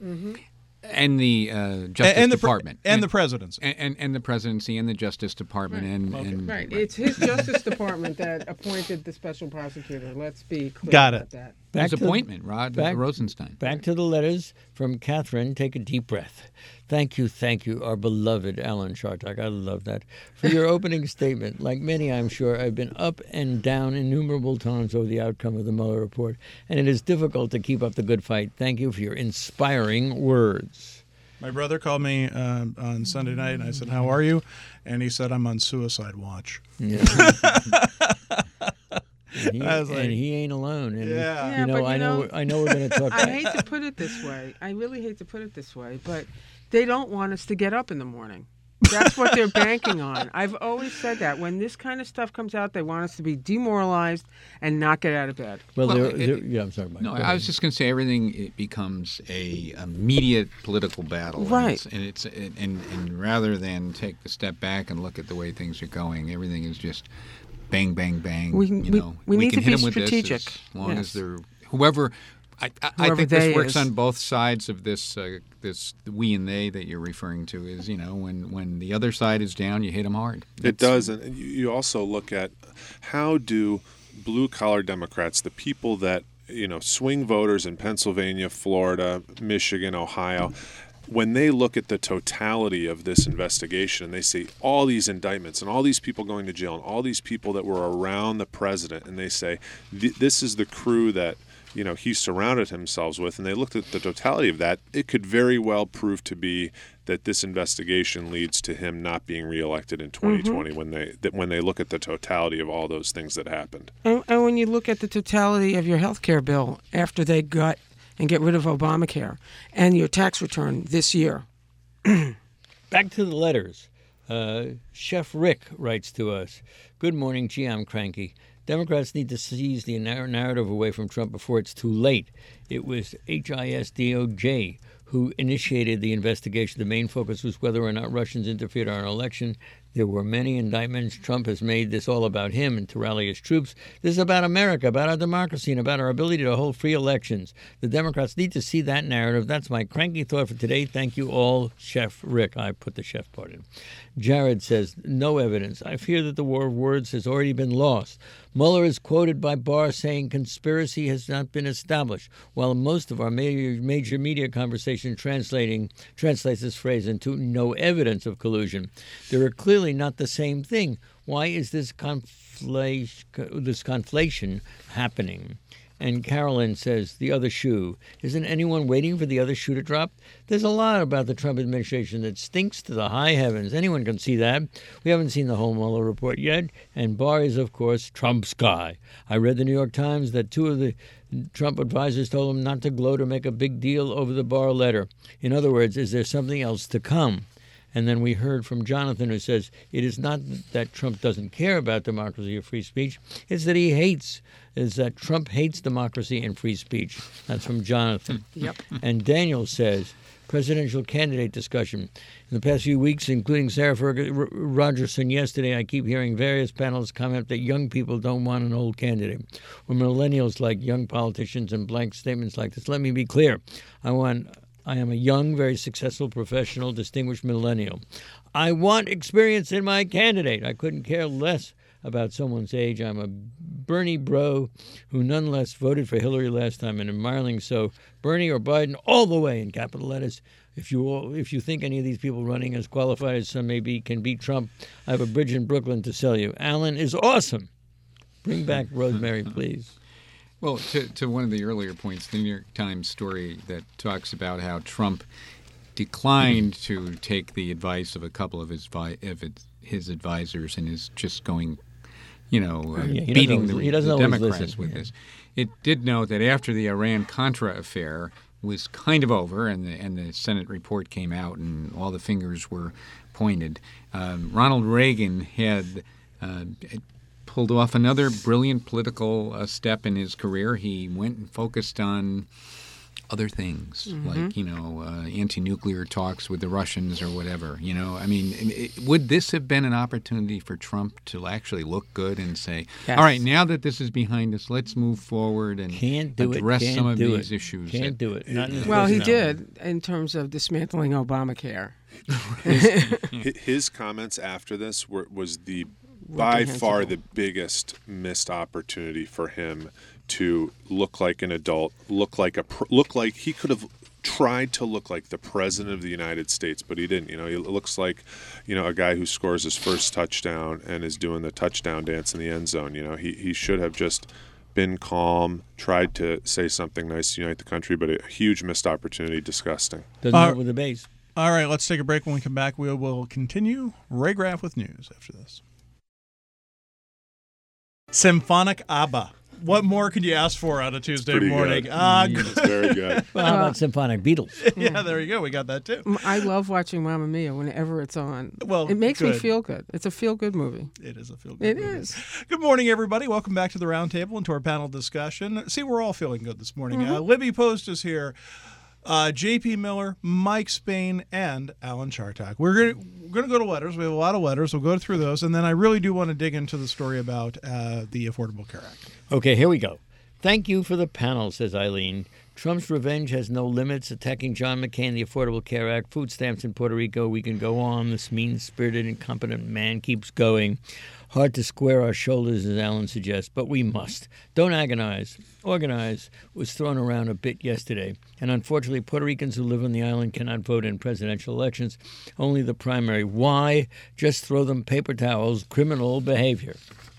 And the Justice and Department. and the presidency. And the presidency and the Justice Department. And Right. It's his Justice Department that appointed the special prosecutor. Let's be clear Got about it. that. his to- appointment, Rod Rosenstein. Back to the letters from Catherine. Take a deep breath. Thank you, our beloved Alan Chartock. I love that. For your opening statement. Like many, I'm sure, I've been up and down innumerable times over the outcome of the Mueller report, and it is difficult to keep up the good fight. Thank you for your inspiring words. My brother called me on Sunday night, and I said, "How are you?" And he said, "I'm on suicide watch." Yeah. I was like- and he ain't alone. And Yeah. Yeah, you know, but I know we're going to talk. I hate to put it this way. I really hate to put it this way, but they don't want us to get up in the morning. That's what they're banking on. I've always said that. When this kind of stuff comes out, they want us to be demoralized and not get out of bed. Well, Well, yeah, I'm sorry, Mike. No, Go I ahead. was just going to say everything. It becomes a immediate political battle, Right. And rather than take the step back and look at the way things are going, everything is just bang, bang, bang. We you know, need can to hit be them with strategic. this as long Yes. as they're whoever. I Whoever think they this works is. on both sides of this. This we and they that you're referring to is, when the other side is down, you hit them hard. It does, and you also look at how do blue-collar Democrats, the people that swing voters in Pennsylvania, Florida, Michigan, Ohio, when they look at the totality of this investigation and they see all these indictments and all these people going to jail and all these people that were around the president, and they say this is the crew that he surrounded himself with, and they looked at the totality of that, it could very well prove to be that this investigation leads to him not being reelected in 2020 when they look at the totality of all those things that happened. And when you look at the totality of your health care bill after they gut and get rid of Obamacare and your tax return this year. Back to the letters. Chef Rick writes to us, "Good morning. Gee, I'm cranky. Democrats need to seize the narrative away from Trump before it's too late. It was HISDOJ who initiated the investigation. The main focus was whether or not Russians interfered in our election. There were many indictments. Trump has made this all about him and to rally his troops. This is about America, about our democracy, and about our ability to hold free elections. The Democrats need to see that narrative. That's my cranky thought for today. Thank you all, Chef Rick." I put the chef part in. Jared says, "No evidence. I fear that the war of words has already been lost. Mueller is quoted by Barr saying conspiracy has not been established, while most of our major media conversation translates this phrase into no evidence of collusion. There are clearly not the same thing. Why is this conflation happening?" And Carolyn says, "The other shoe. Isn't anyone waiting for the other shoe to drop? There's a lot about the Trump administration that stinks to the high heavens. Anyone can see that. We haven't seen the whole Mueller report yet. And Barr is, of course, Trump's guy. I read the New York Times that two of the Trump advisors told him not to gloat or make a big deal over the Barr letter. In other words, is there something else to come?" And then we heard from Jonathan, who says it is not that Trump doesn't care about democracy or free speech, it's that Trump hates democracy and free speech. That's from Jonathan. Yep. And Daniel says, presidential candidate discussion. In the past few weeks, including Sarah Rogerson yesterday, I keep hearing various panels comment that young people don't want an old candidate, or millennials like young politicians, and blank statements like this. Let me be clear. I am a young, very successful, professional, distinguished millennial. I want experience in my candidate. I couldn't care less about someone's age. I'm a Bernie bro who nonetheless voted for Hillary last time, and admiring so. Bernie or Biden all the way in capital letters. If you think any of these people running as qualified as some may be can beat Trump, I have a bridge in Brooklyn to sell you. Alan is awesome. Bring back Rosemary, please. Well, to one of the earlier points, the New York Times story that talks about how Trump declined to take the advice of a couple of his advisors and is just going, beating the Democrats with this. It did note that after the Iran-Contra affair was kind of over and the Senate report came out and all the fingers were pointed, Ronald Reagan had pulled off another brilliant political step in his career. He went and focused on other things, like, anti-nuclear talks with the Russians or whatever. Would this have been an opportunity for Trump to actually look good and say, yes, all right, now that this is behind us, let's move forward and address some of these issues? Can't do it. Well, he did in terms of dismantling Obamacare. His comments after this was by far the biggest missed opportunity for him to look like an adult, look like he could have tried to look like the president of the United States, but he didn't. He looks like, a guy who scores his first touchdown and is doing the touchdown dance in the end zone. He should have just been calm, tried to say something nice to unite the country, but a huge missed opportunity. Disgusting. Doesn't know with the base. All right, let's take a break. When we come back, we will continue. Ray Graff with news after this. Symphonic ABBA. What more could you ask for on a Tuesday morning? It's very good. Well, how about Symphonic Beatles? Yeah, there you go. We got that too. I love watching Mamma Mia whenever it's on. Well, it makes me feel good. It's a feel-good movie. It is a feel-good movie. It is. Good morning, everybody. Welcome back to the Roundtable and to our panel discussion. See, we're all feeling good this morning. Libby Post is here. J.P. Miller, Mike Spain, and Alan Chartak. We're going to go to letters. We have a lot of letters. We'll go through those, and then I really do want to dig into the story about the Affordable Care Act. Okay, here we go. Thank you for the panel, says Eileen. Trump's revenge has no limits. Attacking John McCain, the Affordable Care Act, food stamps in Puerto Rico. We can go on. This mean-spirited, incompetent man keeps going. Hard to square our shoulders, as Alan suggests, but we must. Don't agonize. Organize was thrown around a bit yesterday, and unfortunately Puerto Ricans who live on the island cannot vote in presidential elections, only the primary. Why? Just throw them paper towels. Criminal behavior.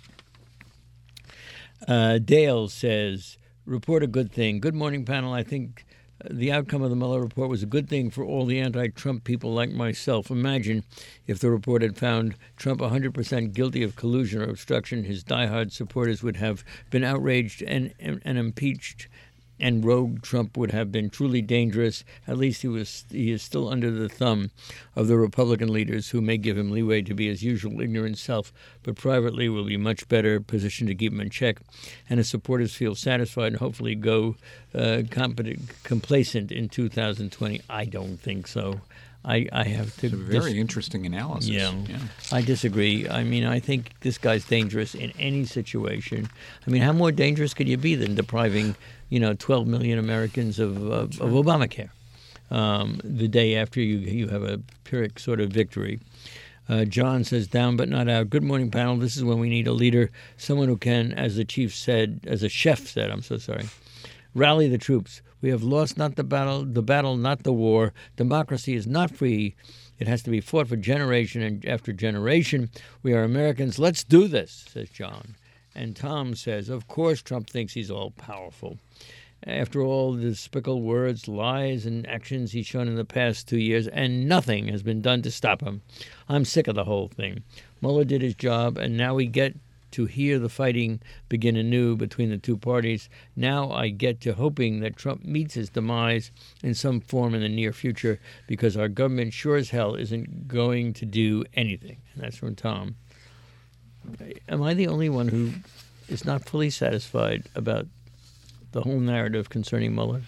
Dale says, report a good thing. Good morning, panel. I think the outcome of the Mueller report was a good thing for all the anti-Trump people like myself. Imagine if the report had found Trump 100% guilty of collusion or obstruction. His diehard supporters would have been outraged and impeached, and rogue Trump would have been truly dangerous. At least he is still under the thumb of the Republican leaders, who may give him leeway to be his usual ignorant self, but privately will be much better positioned to keep him in check, and his supporters feel satisfied and hopefully go complacent in 2020. I don't think so. I have to. It's a very interesting analysis. Yeah, I disagree. I mean, I think this guy's dangerous in any situation. I mean, how more dangerous could you be than depriving 12 million Americans of Obamacare the day after you have a Pyrrhic sort of victory? John says, down but not out. Good morning, panel. This is when we need a leader, someone who can, as the chef said, rally the troops. We have lost not the battle, not the war. Democracy is not free. It has to be fought for generation and after generation. We are Americans. Let's do this, says John. And Tom says, of course Trump thinks he's all-powerful. After all the despicable words, lies, and actions he's shown in the past 2 years, and nothing has been done to stop him. I'm sick of the whole thing. Mueller did his job, and now we get to hear the fighting begin anew between the two parties. Now I get to hoping that Trump meets his demise in some form in the near future, because our government sure as hell isn't going to do anything. And that's from Tom. Am I the only one who is not fully satisfied about the whole narrative concerning Mueller?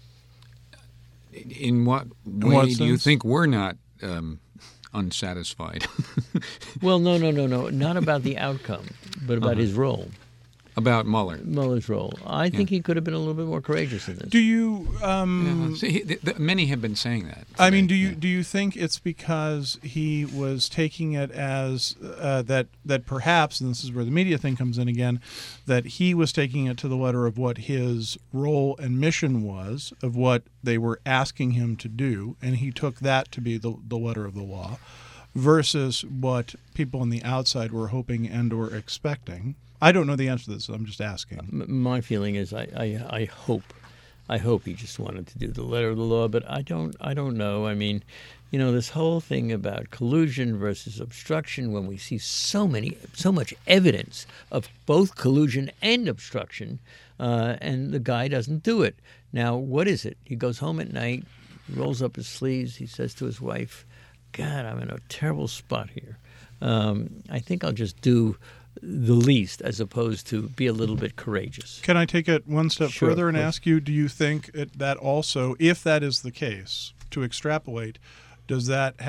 In what way what do you sense? think we're not unsatisfied? Well, no, not about the outcome, but about his role, About Mueller. Mueller's role. I think he could have been a little bit more courageous in this. Do you? See, many have been saying that. I mean, today. do you think it's because he was taking it as that perhaps, and this is where the media thing comes in again, that he was taking it to the letter of what his role and mission was, of what they were asking him to do, and he took that to be the letter of the law, versus what people on the outside were hoping and or expecting? I don't know the answer to this. So I'm just asking. My feeling is I hope he just wanted to do the letter of the law, but I don't know. I mean, this whole thing about collusion versus obstruction, when we see so much evidence of both collusion and obstruction, and the guy doesn't do it. Now, what is it? He goes home at night, rolls up his sleeves, he says to his wife, "God, I'm in a terrible spot here. I think I'll just do the least, as opposed to be a little bit courageous." Can I take it one step Sure, further of and course. ask you, do you think that also, if that is the case, to extrapolate, is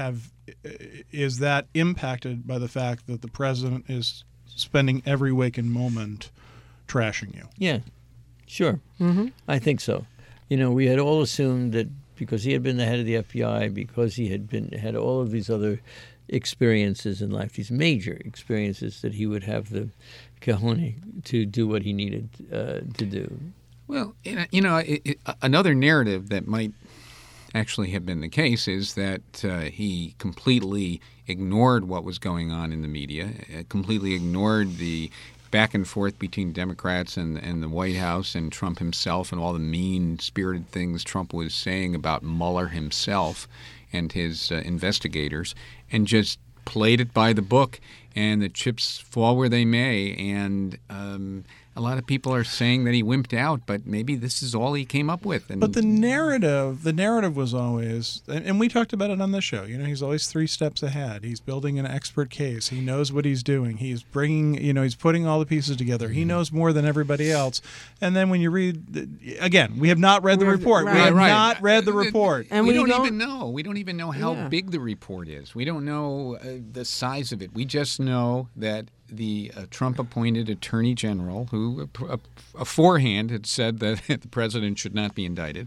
that impacted by the fact that the president is spending every waking moment trashing you? Yeah, sure. Mm-hmm. I think so. We had all assumed that because he had been the head of the FBI, because he had all of these other experiences in life, these major experiences, that he would have the cojones to do what he needed to do. Well, another narrative that might actually have been the case is that he completely ignored what was going on in the media, completely ignored the back and forth between Democrats and the White House and Trump himself, and all the mean-spirited things Trump was saying about Mueller himself and his investigators, and just played it by the book, and the chips fall where they may. And a lot of people are saying that he wimped out, but maybe this is all he came up with. And But the narrative was always, and we talked about it on the show, he's always 3 steps ahead. He's building an expert case. He knows what he's doing. He's bringing, he's putting all the pieces together. He knows more than everybody else. And then when you read, again, we have not read the report. We have not read the report. And we we don't don't- even know. We don't even know how Yeah. big the report is. We don't know the size of it. We just know that the Trump-appointed Attorney General, who aforehand had said that the president should not be indicted,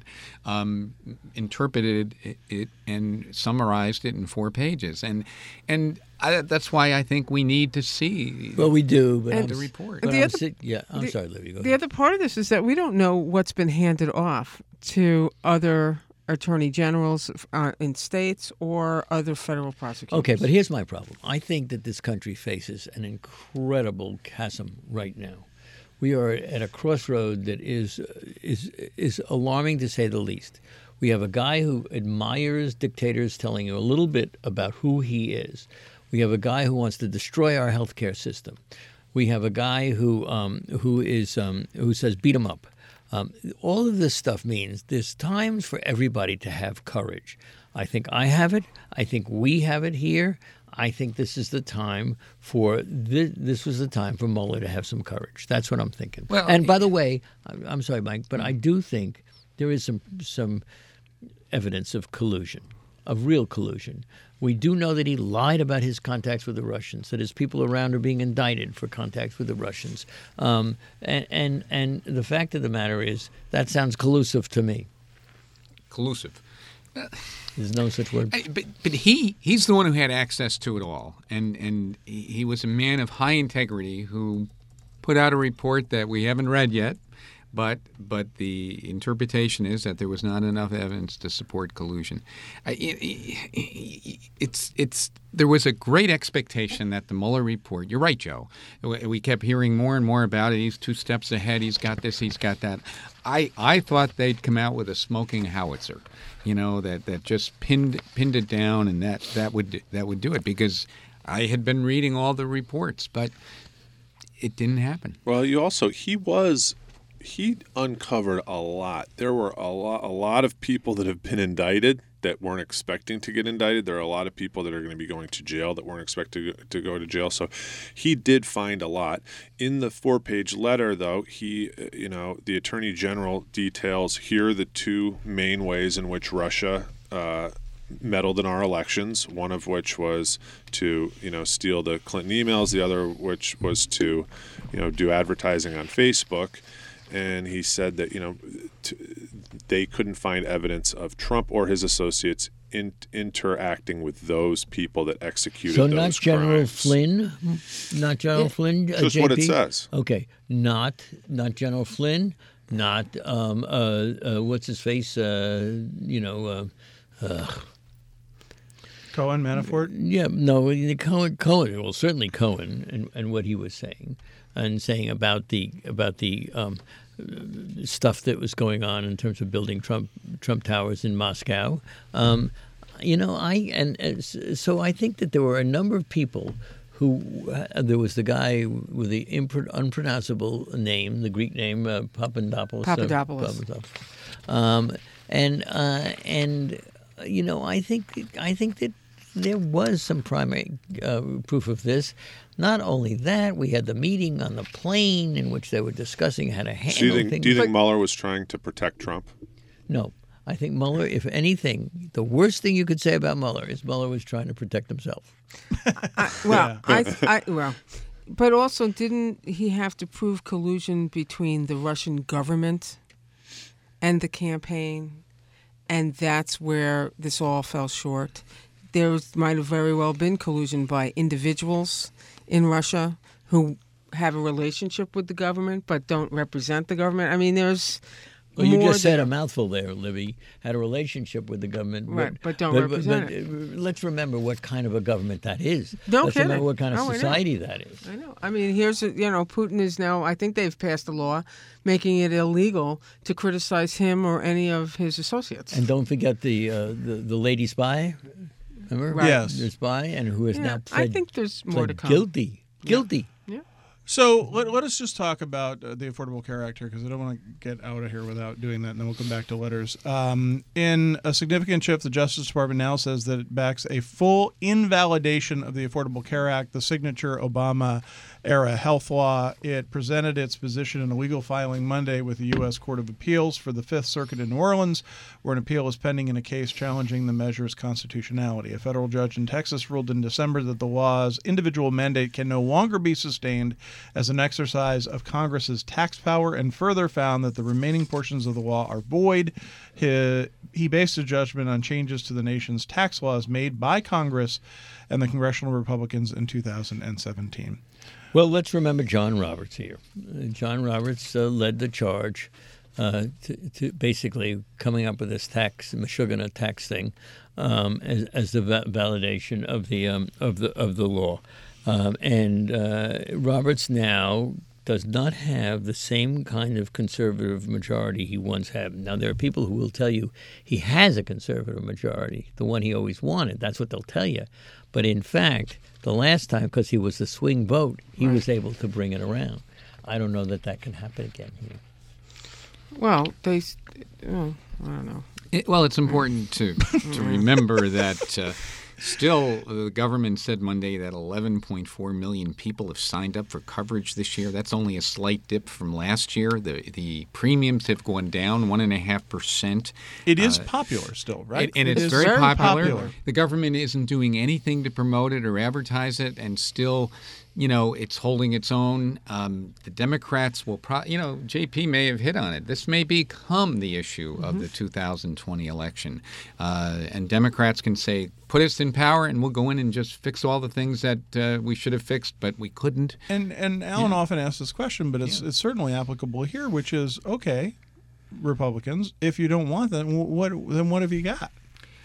interpreted it and summarized it in 4 pages. And that's why I think we need to see Well, we do, but the report. But The I'm other- I'm sorry, Libby. Go ahead. The other part of this is that we don't know what's been handed off to other attorney generals in states or other federal prosecutors. Okay, but here's my problem. I think that this country faces an incredible chasm right now. We are at a crossroad that is alarming, to say the least. We have a guy who admires dictators telling you a little bit about who he is. We have a guy who wants to destroy our healthcare system. We have a guy who says beat him up. All of this stuff means there's times for everybody to have courage. I think I have it. I think we have it here. I think this is the time for this was the time for Mueller to have some courage. That's what I'm thinking. Well, and by the way, I'm sorry, Mike, but I do think there is some evidence of collusion, of real collusion. We do know that he lied about his contacts with the Russians, that his people around are being indicted for contacts with the Russians. And the fact of the matter is, that sounds collusive to me. Collusive. There's no such word. But he's the one who had access to it all, and he was a man of high integrity who put out a report that we haven't read yet, but the interpretation is that there was not enough evidence to support collusion. There was a great expectation that the Mueller report. You're right, Joe. We kept hearing more and more about it. He's 2 steps ahead. He's got this. He's got that. I thought they'd come out with a smoking howitzer, that just pinned it down, and that would do it, because I had been reading all the reports, but it didn't happen. Well, he uncovered a lot. There were a lot of people that have been indicted that weren't expecting to get indicted. There are a lot of people that are going to be going to jail that weren't expected to go to jail. So he did find a lot. In the 4-page letter, though, the Attorney General details here are the two main ways in which Russia meddled in our elections, one of which was to, steal the Clinton emails, the other which was to, do advertising on Facebook. And he said that, they couldn't find evidence of Trump or his associates interacting with those people that executed those crimes. So not General Flynn? Not General Flynn? Just JP? what it says. Okay. Not General Flynn, not, what's his face, Cohen, Manafort? Yeah, no, Cohen. Well, certainly Cohen, and what he was saying, about the stuff that was going on in terms of building Trump towers in Moscow. So I think that there were a number of people who there was the guy with the unpronounceable name, the Greek name Papadopoulos. I think that there was some primary proof of this. Not only that, we had the meeting on the plane in which they were discussing how to handle things. Do you think Mueller was trying to protect Trump? No. I think Mueller, if anything, the worst thing you could say about Mueller is Mueller was trying to protect himself. But also, didn't he have to prove collusion between the Russian government and the campaign? And that's where this all fell short. There might have very well been collusion by individuals in Russia who have a relationship with the government but don't represent the government. I mean, there's Well, you just said a mouthful there, Libby. Had a relationship with the government. Right, but don't represent it. Let's remember what kind of a government that is. No let's kidding. remember what kind of I society that is. I know. I mean, Putin is now, I think they've passed a law making it illegal to criticize him or any of his associates. And don't forget the lady spy. Remember? Right. Yes. The spy, and who is now I think there's more to come. Guilty. Guilty. Yeah. So let us just talk about the Affordable Care Act here, because I don't want to get out of here without doing that, and then we'll come back to letters. In a significant shift, the Justice Department now says that it backs a full invalidation of the Affordable Care Act, the signature Obama-era health law. It presented its position in a legal filing Monday with the U.S. Court of Appeals for the Fifth Circuit in New Orleans, where an appeal is pending in a case challenging the measure's constitutionality. A federal judge in Texas ruled in December that the law's individual mandate can no longer be sustained as an exercise of Congress's tax power, and further found that the remaining portions of the law are void. He based a judgment on changes to the nation's tax laws made by Congress and the congressional Republicans in 2017. Well, let's remember John Roberts here. John Roberts led the charge to basically coming up with this Meshuggah tax thing as the validation of the law. Roberts now does not have the same kind of conservative majority he once had. Now, there are people who will tell you he has a conservative majority, the one he always wanted. That's what they'll tell you. But in fact, the last time, because he was the swing vote, he was able to bring it around. I don't know that can happen again here. Well, I don't know. It's important to remember that still the government said Monday that 11.4 million people have signed up for coverage this year. That's only a slight dip from last year. The premiums have gone down 1.5%. It is popular still, right? And it's very popular. The government isn't doing anything to promote it or advertise it, and still, it's holding its own. The Democrats will JP may have hit on it. This may become the issue of the 2020 election. And Democrats can say, put us in power and we'll go in and just fix all the things that we should have fixed, but we couldn't. And Alan often asks this question, but it's certainly applicable here, which is, okay, Republicans, if you don't want them, what have you got?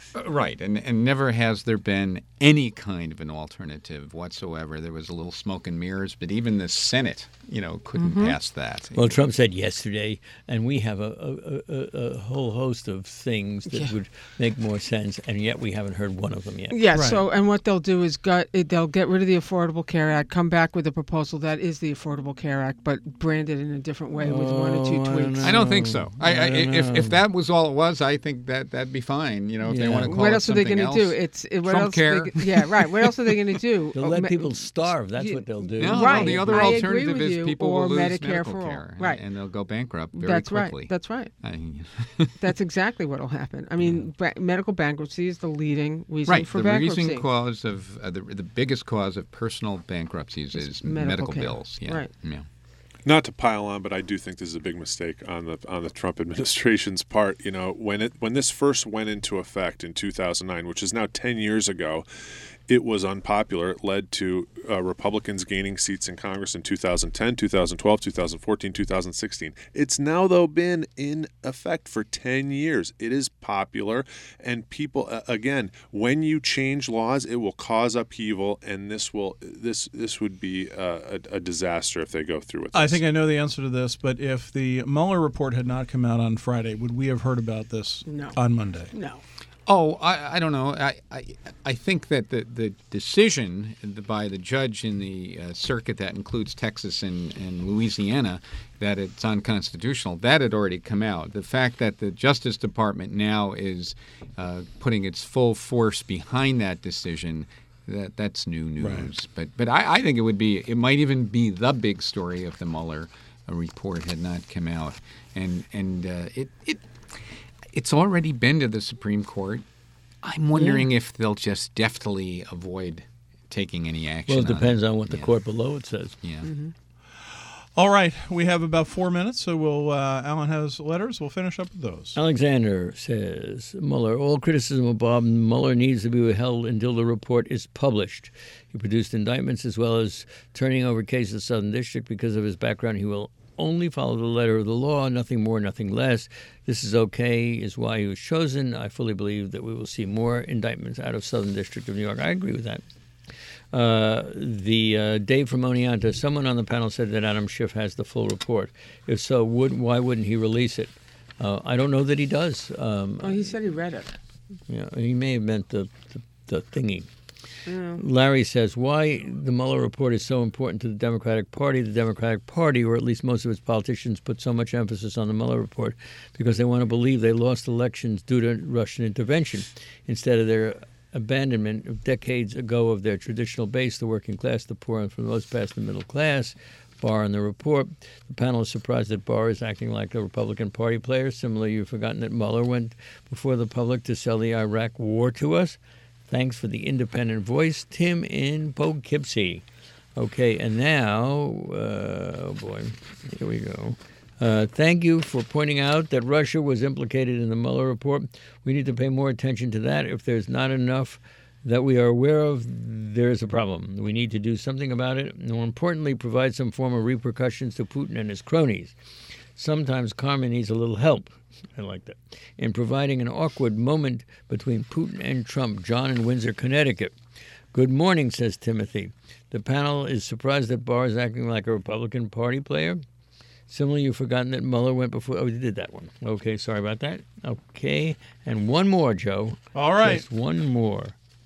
Right, and never has there been any kind of an alternative whatsoever. There was a little smoke and mirrors, but even the Senate, couldn't pass that. Well, Trump said yesterday, and we have a whole host of things that would make more sense, and yet we haven't heard one of them yet. Yeah. Right. So, and what they'll do is they'll get rid of the Affordable Care Act, come back with a proposal that is the Affordable Care Act, but branded in a different way with one or two tweaks. I don't think so. If that was all it was, I think that'd be fine. If they want to call What it else are they something going to else. do? What Trump else? care. Right. What else are they going to do? They'll let people starve. That's what they'll do. No, Right. the other I agree alternative with is you, people or will lose Medicare medical for all. care, Right. and they'll go bankrupt very That's quickly. right. That's right. I mean, That's exactly what will happen. I mean, medical bankruptcy is the leading reason right. for The bankruptcy. reason cause of the biggest cause of personal bankruptcies is medical care. bills. Yeah. Right. Yeah. Not to pile on, but I do think this is a big mistake on the Trump administration's part. When this first went into effect in 2009, which is now 10 years ago, it was unpopular. It led to Republicans gaining seats in Congress in 2010, 2012, 2014, 2016. It's now, though, been in effect for 10 years. It is popular, and people, again, when you change laws, it will cause upheaval, and this would be a disaster if they go through with this. I think I know the answer to this, but if the Mueller report had not come out on Friday, would we have heard about this on Monday? No. Oh, I don't know. I think that the decision by the judge in the circuit that includes Texas and Louisiana that it's unconstitutional, that had already come out. The fact that the Justice Department now is putting its full force behind that decision, that's new news. Right. But I think it might even be the big story if the Mueller report had not come out, and it's already been to the Supreme Court. I'm wondering if they'll just deftly avoid taking any action. Well, it depends on what the court below it says. Yeah. Mm-hmm. All right, we have about 4 minutes, so Alan has letters. We'll finish up with those. Alexander says, Mueller, all criticism of Bob Mueller needs to be withheld until the report is published. He produced indictments as well as turning over cases to Southern District. Because of his background, he will only follow the letter of the law, nothing more, nothing less. This is okay, is why he was chosen. I fully believe that we will see more indictments out of Southern District of New York. I agree with that. Dave from Oneonta, someone on the panel said that Adam Schiff has the full report. If so, why wouldn't he release it? I don't know that he does. He said he read it. Yeah, he may have meant the thingy. Larry says, why the Mueller report is so important to the Democratic Party. The Democratic Party, or at least most of its politicians, put so much emphasis on the Mueller report because they want to believe they lost elections due to Russian intervention instead of their abandonment of decades ago of their traditional base, the working class, the poor, and for the most part, the middle class. Barr in the report. The panel is surprised that Barr is acting like a Republican Party player. Similarly, you've forgotten that Mueller went before the public to sell the Iraq war to us. Thanks for the independent voice, Tim in Poughkeepsie. Okay, and now, oh boy, here we go. Thank you for pointing out that Russia was implicated in the Mueller report. We need to pay more attention to that. If there's not enough that we are aware of, there is a problem. We need to do something about it. And more importantly, provide some form of repercussions to Putin and his cronies. Sometimes karma needs a little help. I like that. In providing an awkward moment between Putin and Trump. John in Windsor, Connecticut. Good morning, says Timothy. The panel is surprised that Barr is acting like a Republican Party player. Similarly, you've forgotten that Mueller went before. Oh, you did that one. Okay, sorry about that. Okay, and one more, Joe. All right. Just one more.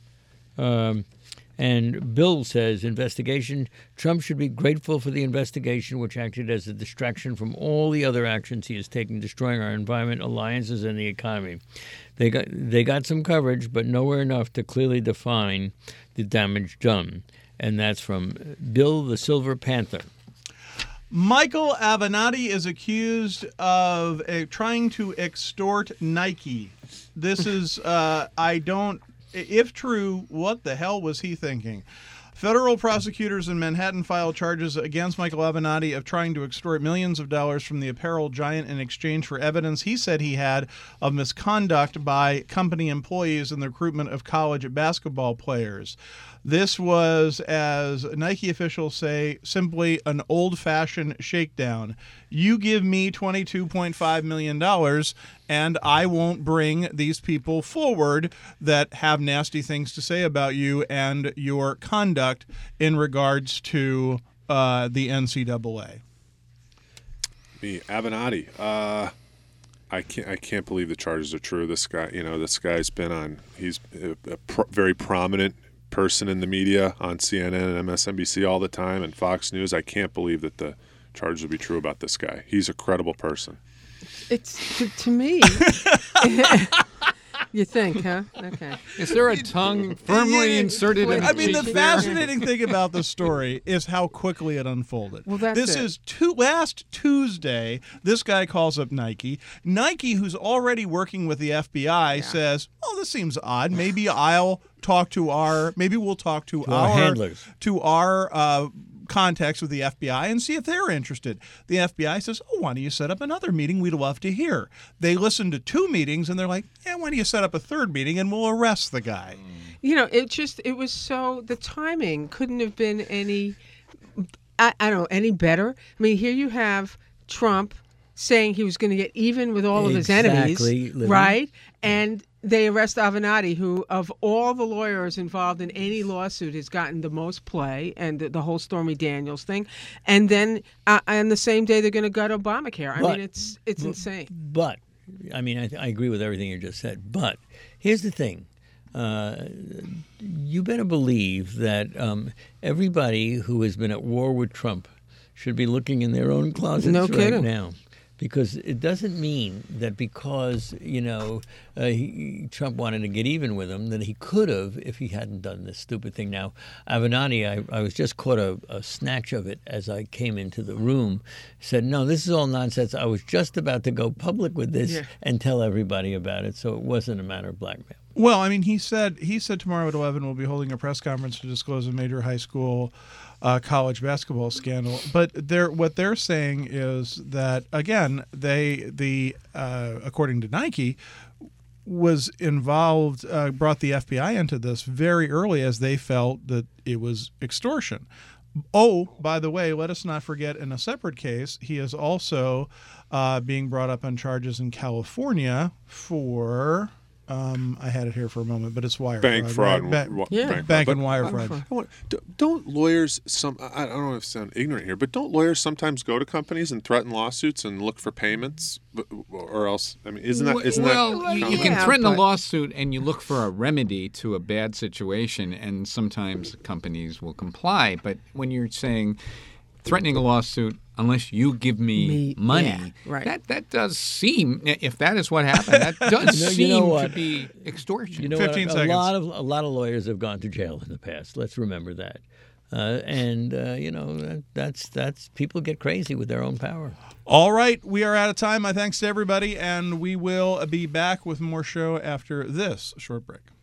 And Bill says, investigation. Trump should be grateful for the investigation, which acted as a distraction from all the other actions he is taking, destroying our environment, alliances, and the economy. They got some coverage, but nowhere enough to clearly define the damage done. And that's from Bill the Silver Panther. Michael Avenatti is accused of trying to extort Nike. This is, if true, what the hell was he thinking? Federal prosecutors in Manhattan filed charges against Michael Avenatti of trying to extort millions of dollars from the apparel giant in exchange for evidence he said he had of misconduct by company employees in the recruitment of college basketball players. This was, as Nike officials say, simply an old-fashioned shakedown. You give me $22.5 million, and I won't bring these people forward that have nasty things to say about you and your conduct in regards to the NCAA. Me, Avenatti. I can't believe the charges are true. This guy's been on. He's a very prominent person in the media on CNN and MSNBC all the time and Fox News. I can't believe that the charges would be true about this guy. He's a credible person. It's to me. You think, huh? Okay. Is there a tongue firmly inserted in I mean, the cheek fascinating thing about the story is how quickly it unfolded. Well, that's this it. is last Tuesday, this guy calls up Nike. Nike, who's already working with the FBI, says, oh, this seems odd. Maybe we'll talk to our handlers. To our contacts with the FBI and see if they're interested. The FBI says, oh, why don't you set up another meeting? We'd love to hear. They listen to 2 meetings and they're like, yeah, why don't you set up a 3rd meeting and we'll arrest the guy. You know, it was so, the timing couldn't have been any, I don't know, any better. I mean, here you have Trump saying he was going to get even with all of his enemies, Libby. right? And they arrest Avenatti, who, of all the lawyers involved in any lawsuit, has gotten the most play, and the whole Stormy Daniels thing. And then on the same day, they're going to gut Obamacare. I mean, it's insane. But, I mean, I agree with everything you just said. But here's the thing. You better believe that everybody who has been at war with Trump should be looking in their own closets right now. Because it doesn't mean that because, Trump wanted to get even with him, that he could have if he hadn't done this stupid thing. Now, Avenatti, I was just caught a snatch of it as I came into the room, said, no, this is all nonsense. I was just about to go public with this and tell everybody about it. So it wasn't a matter of blackmail. Well, I mean, he said tomorrow at 11 we'll be holding a press conference to disclose a major high school college basketball scandal. But what they're saying is that, again, according to Nike, was involved, brought the FBI into this very early as they felt that it was extortion. Oh, by the way, let us not forget, in a separate case, he is also being brought up on charges in California for... I had it here for a moment, but it's wire bank fraud. Bank and wire fraud. Don't lawyers, I don't want to sound ignorant here, but don't lawyers sometimes go to companies and threaten lawsuits and look for payments, or else? I mean, isn't that? You can threaten a lawsuit and you look for a remedy to a bad situation, and sometimes companies will comply. But when you're saying threatening a lawsuit, unless you give me money, that does seem, if that is what happened, that does seem to be extortion. 15 seconds. A lot of lawyers have gone to jail in the past. Let's remember that. That's people get crazy with their own power. All right, we are out of time. My thanks to everybody, and we will be back with more show after this short break.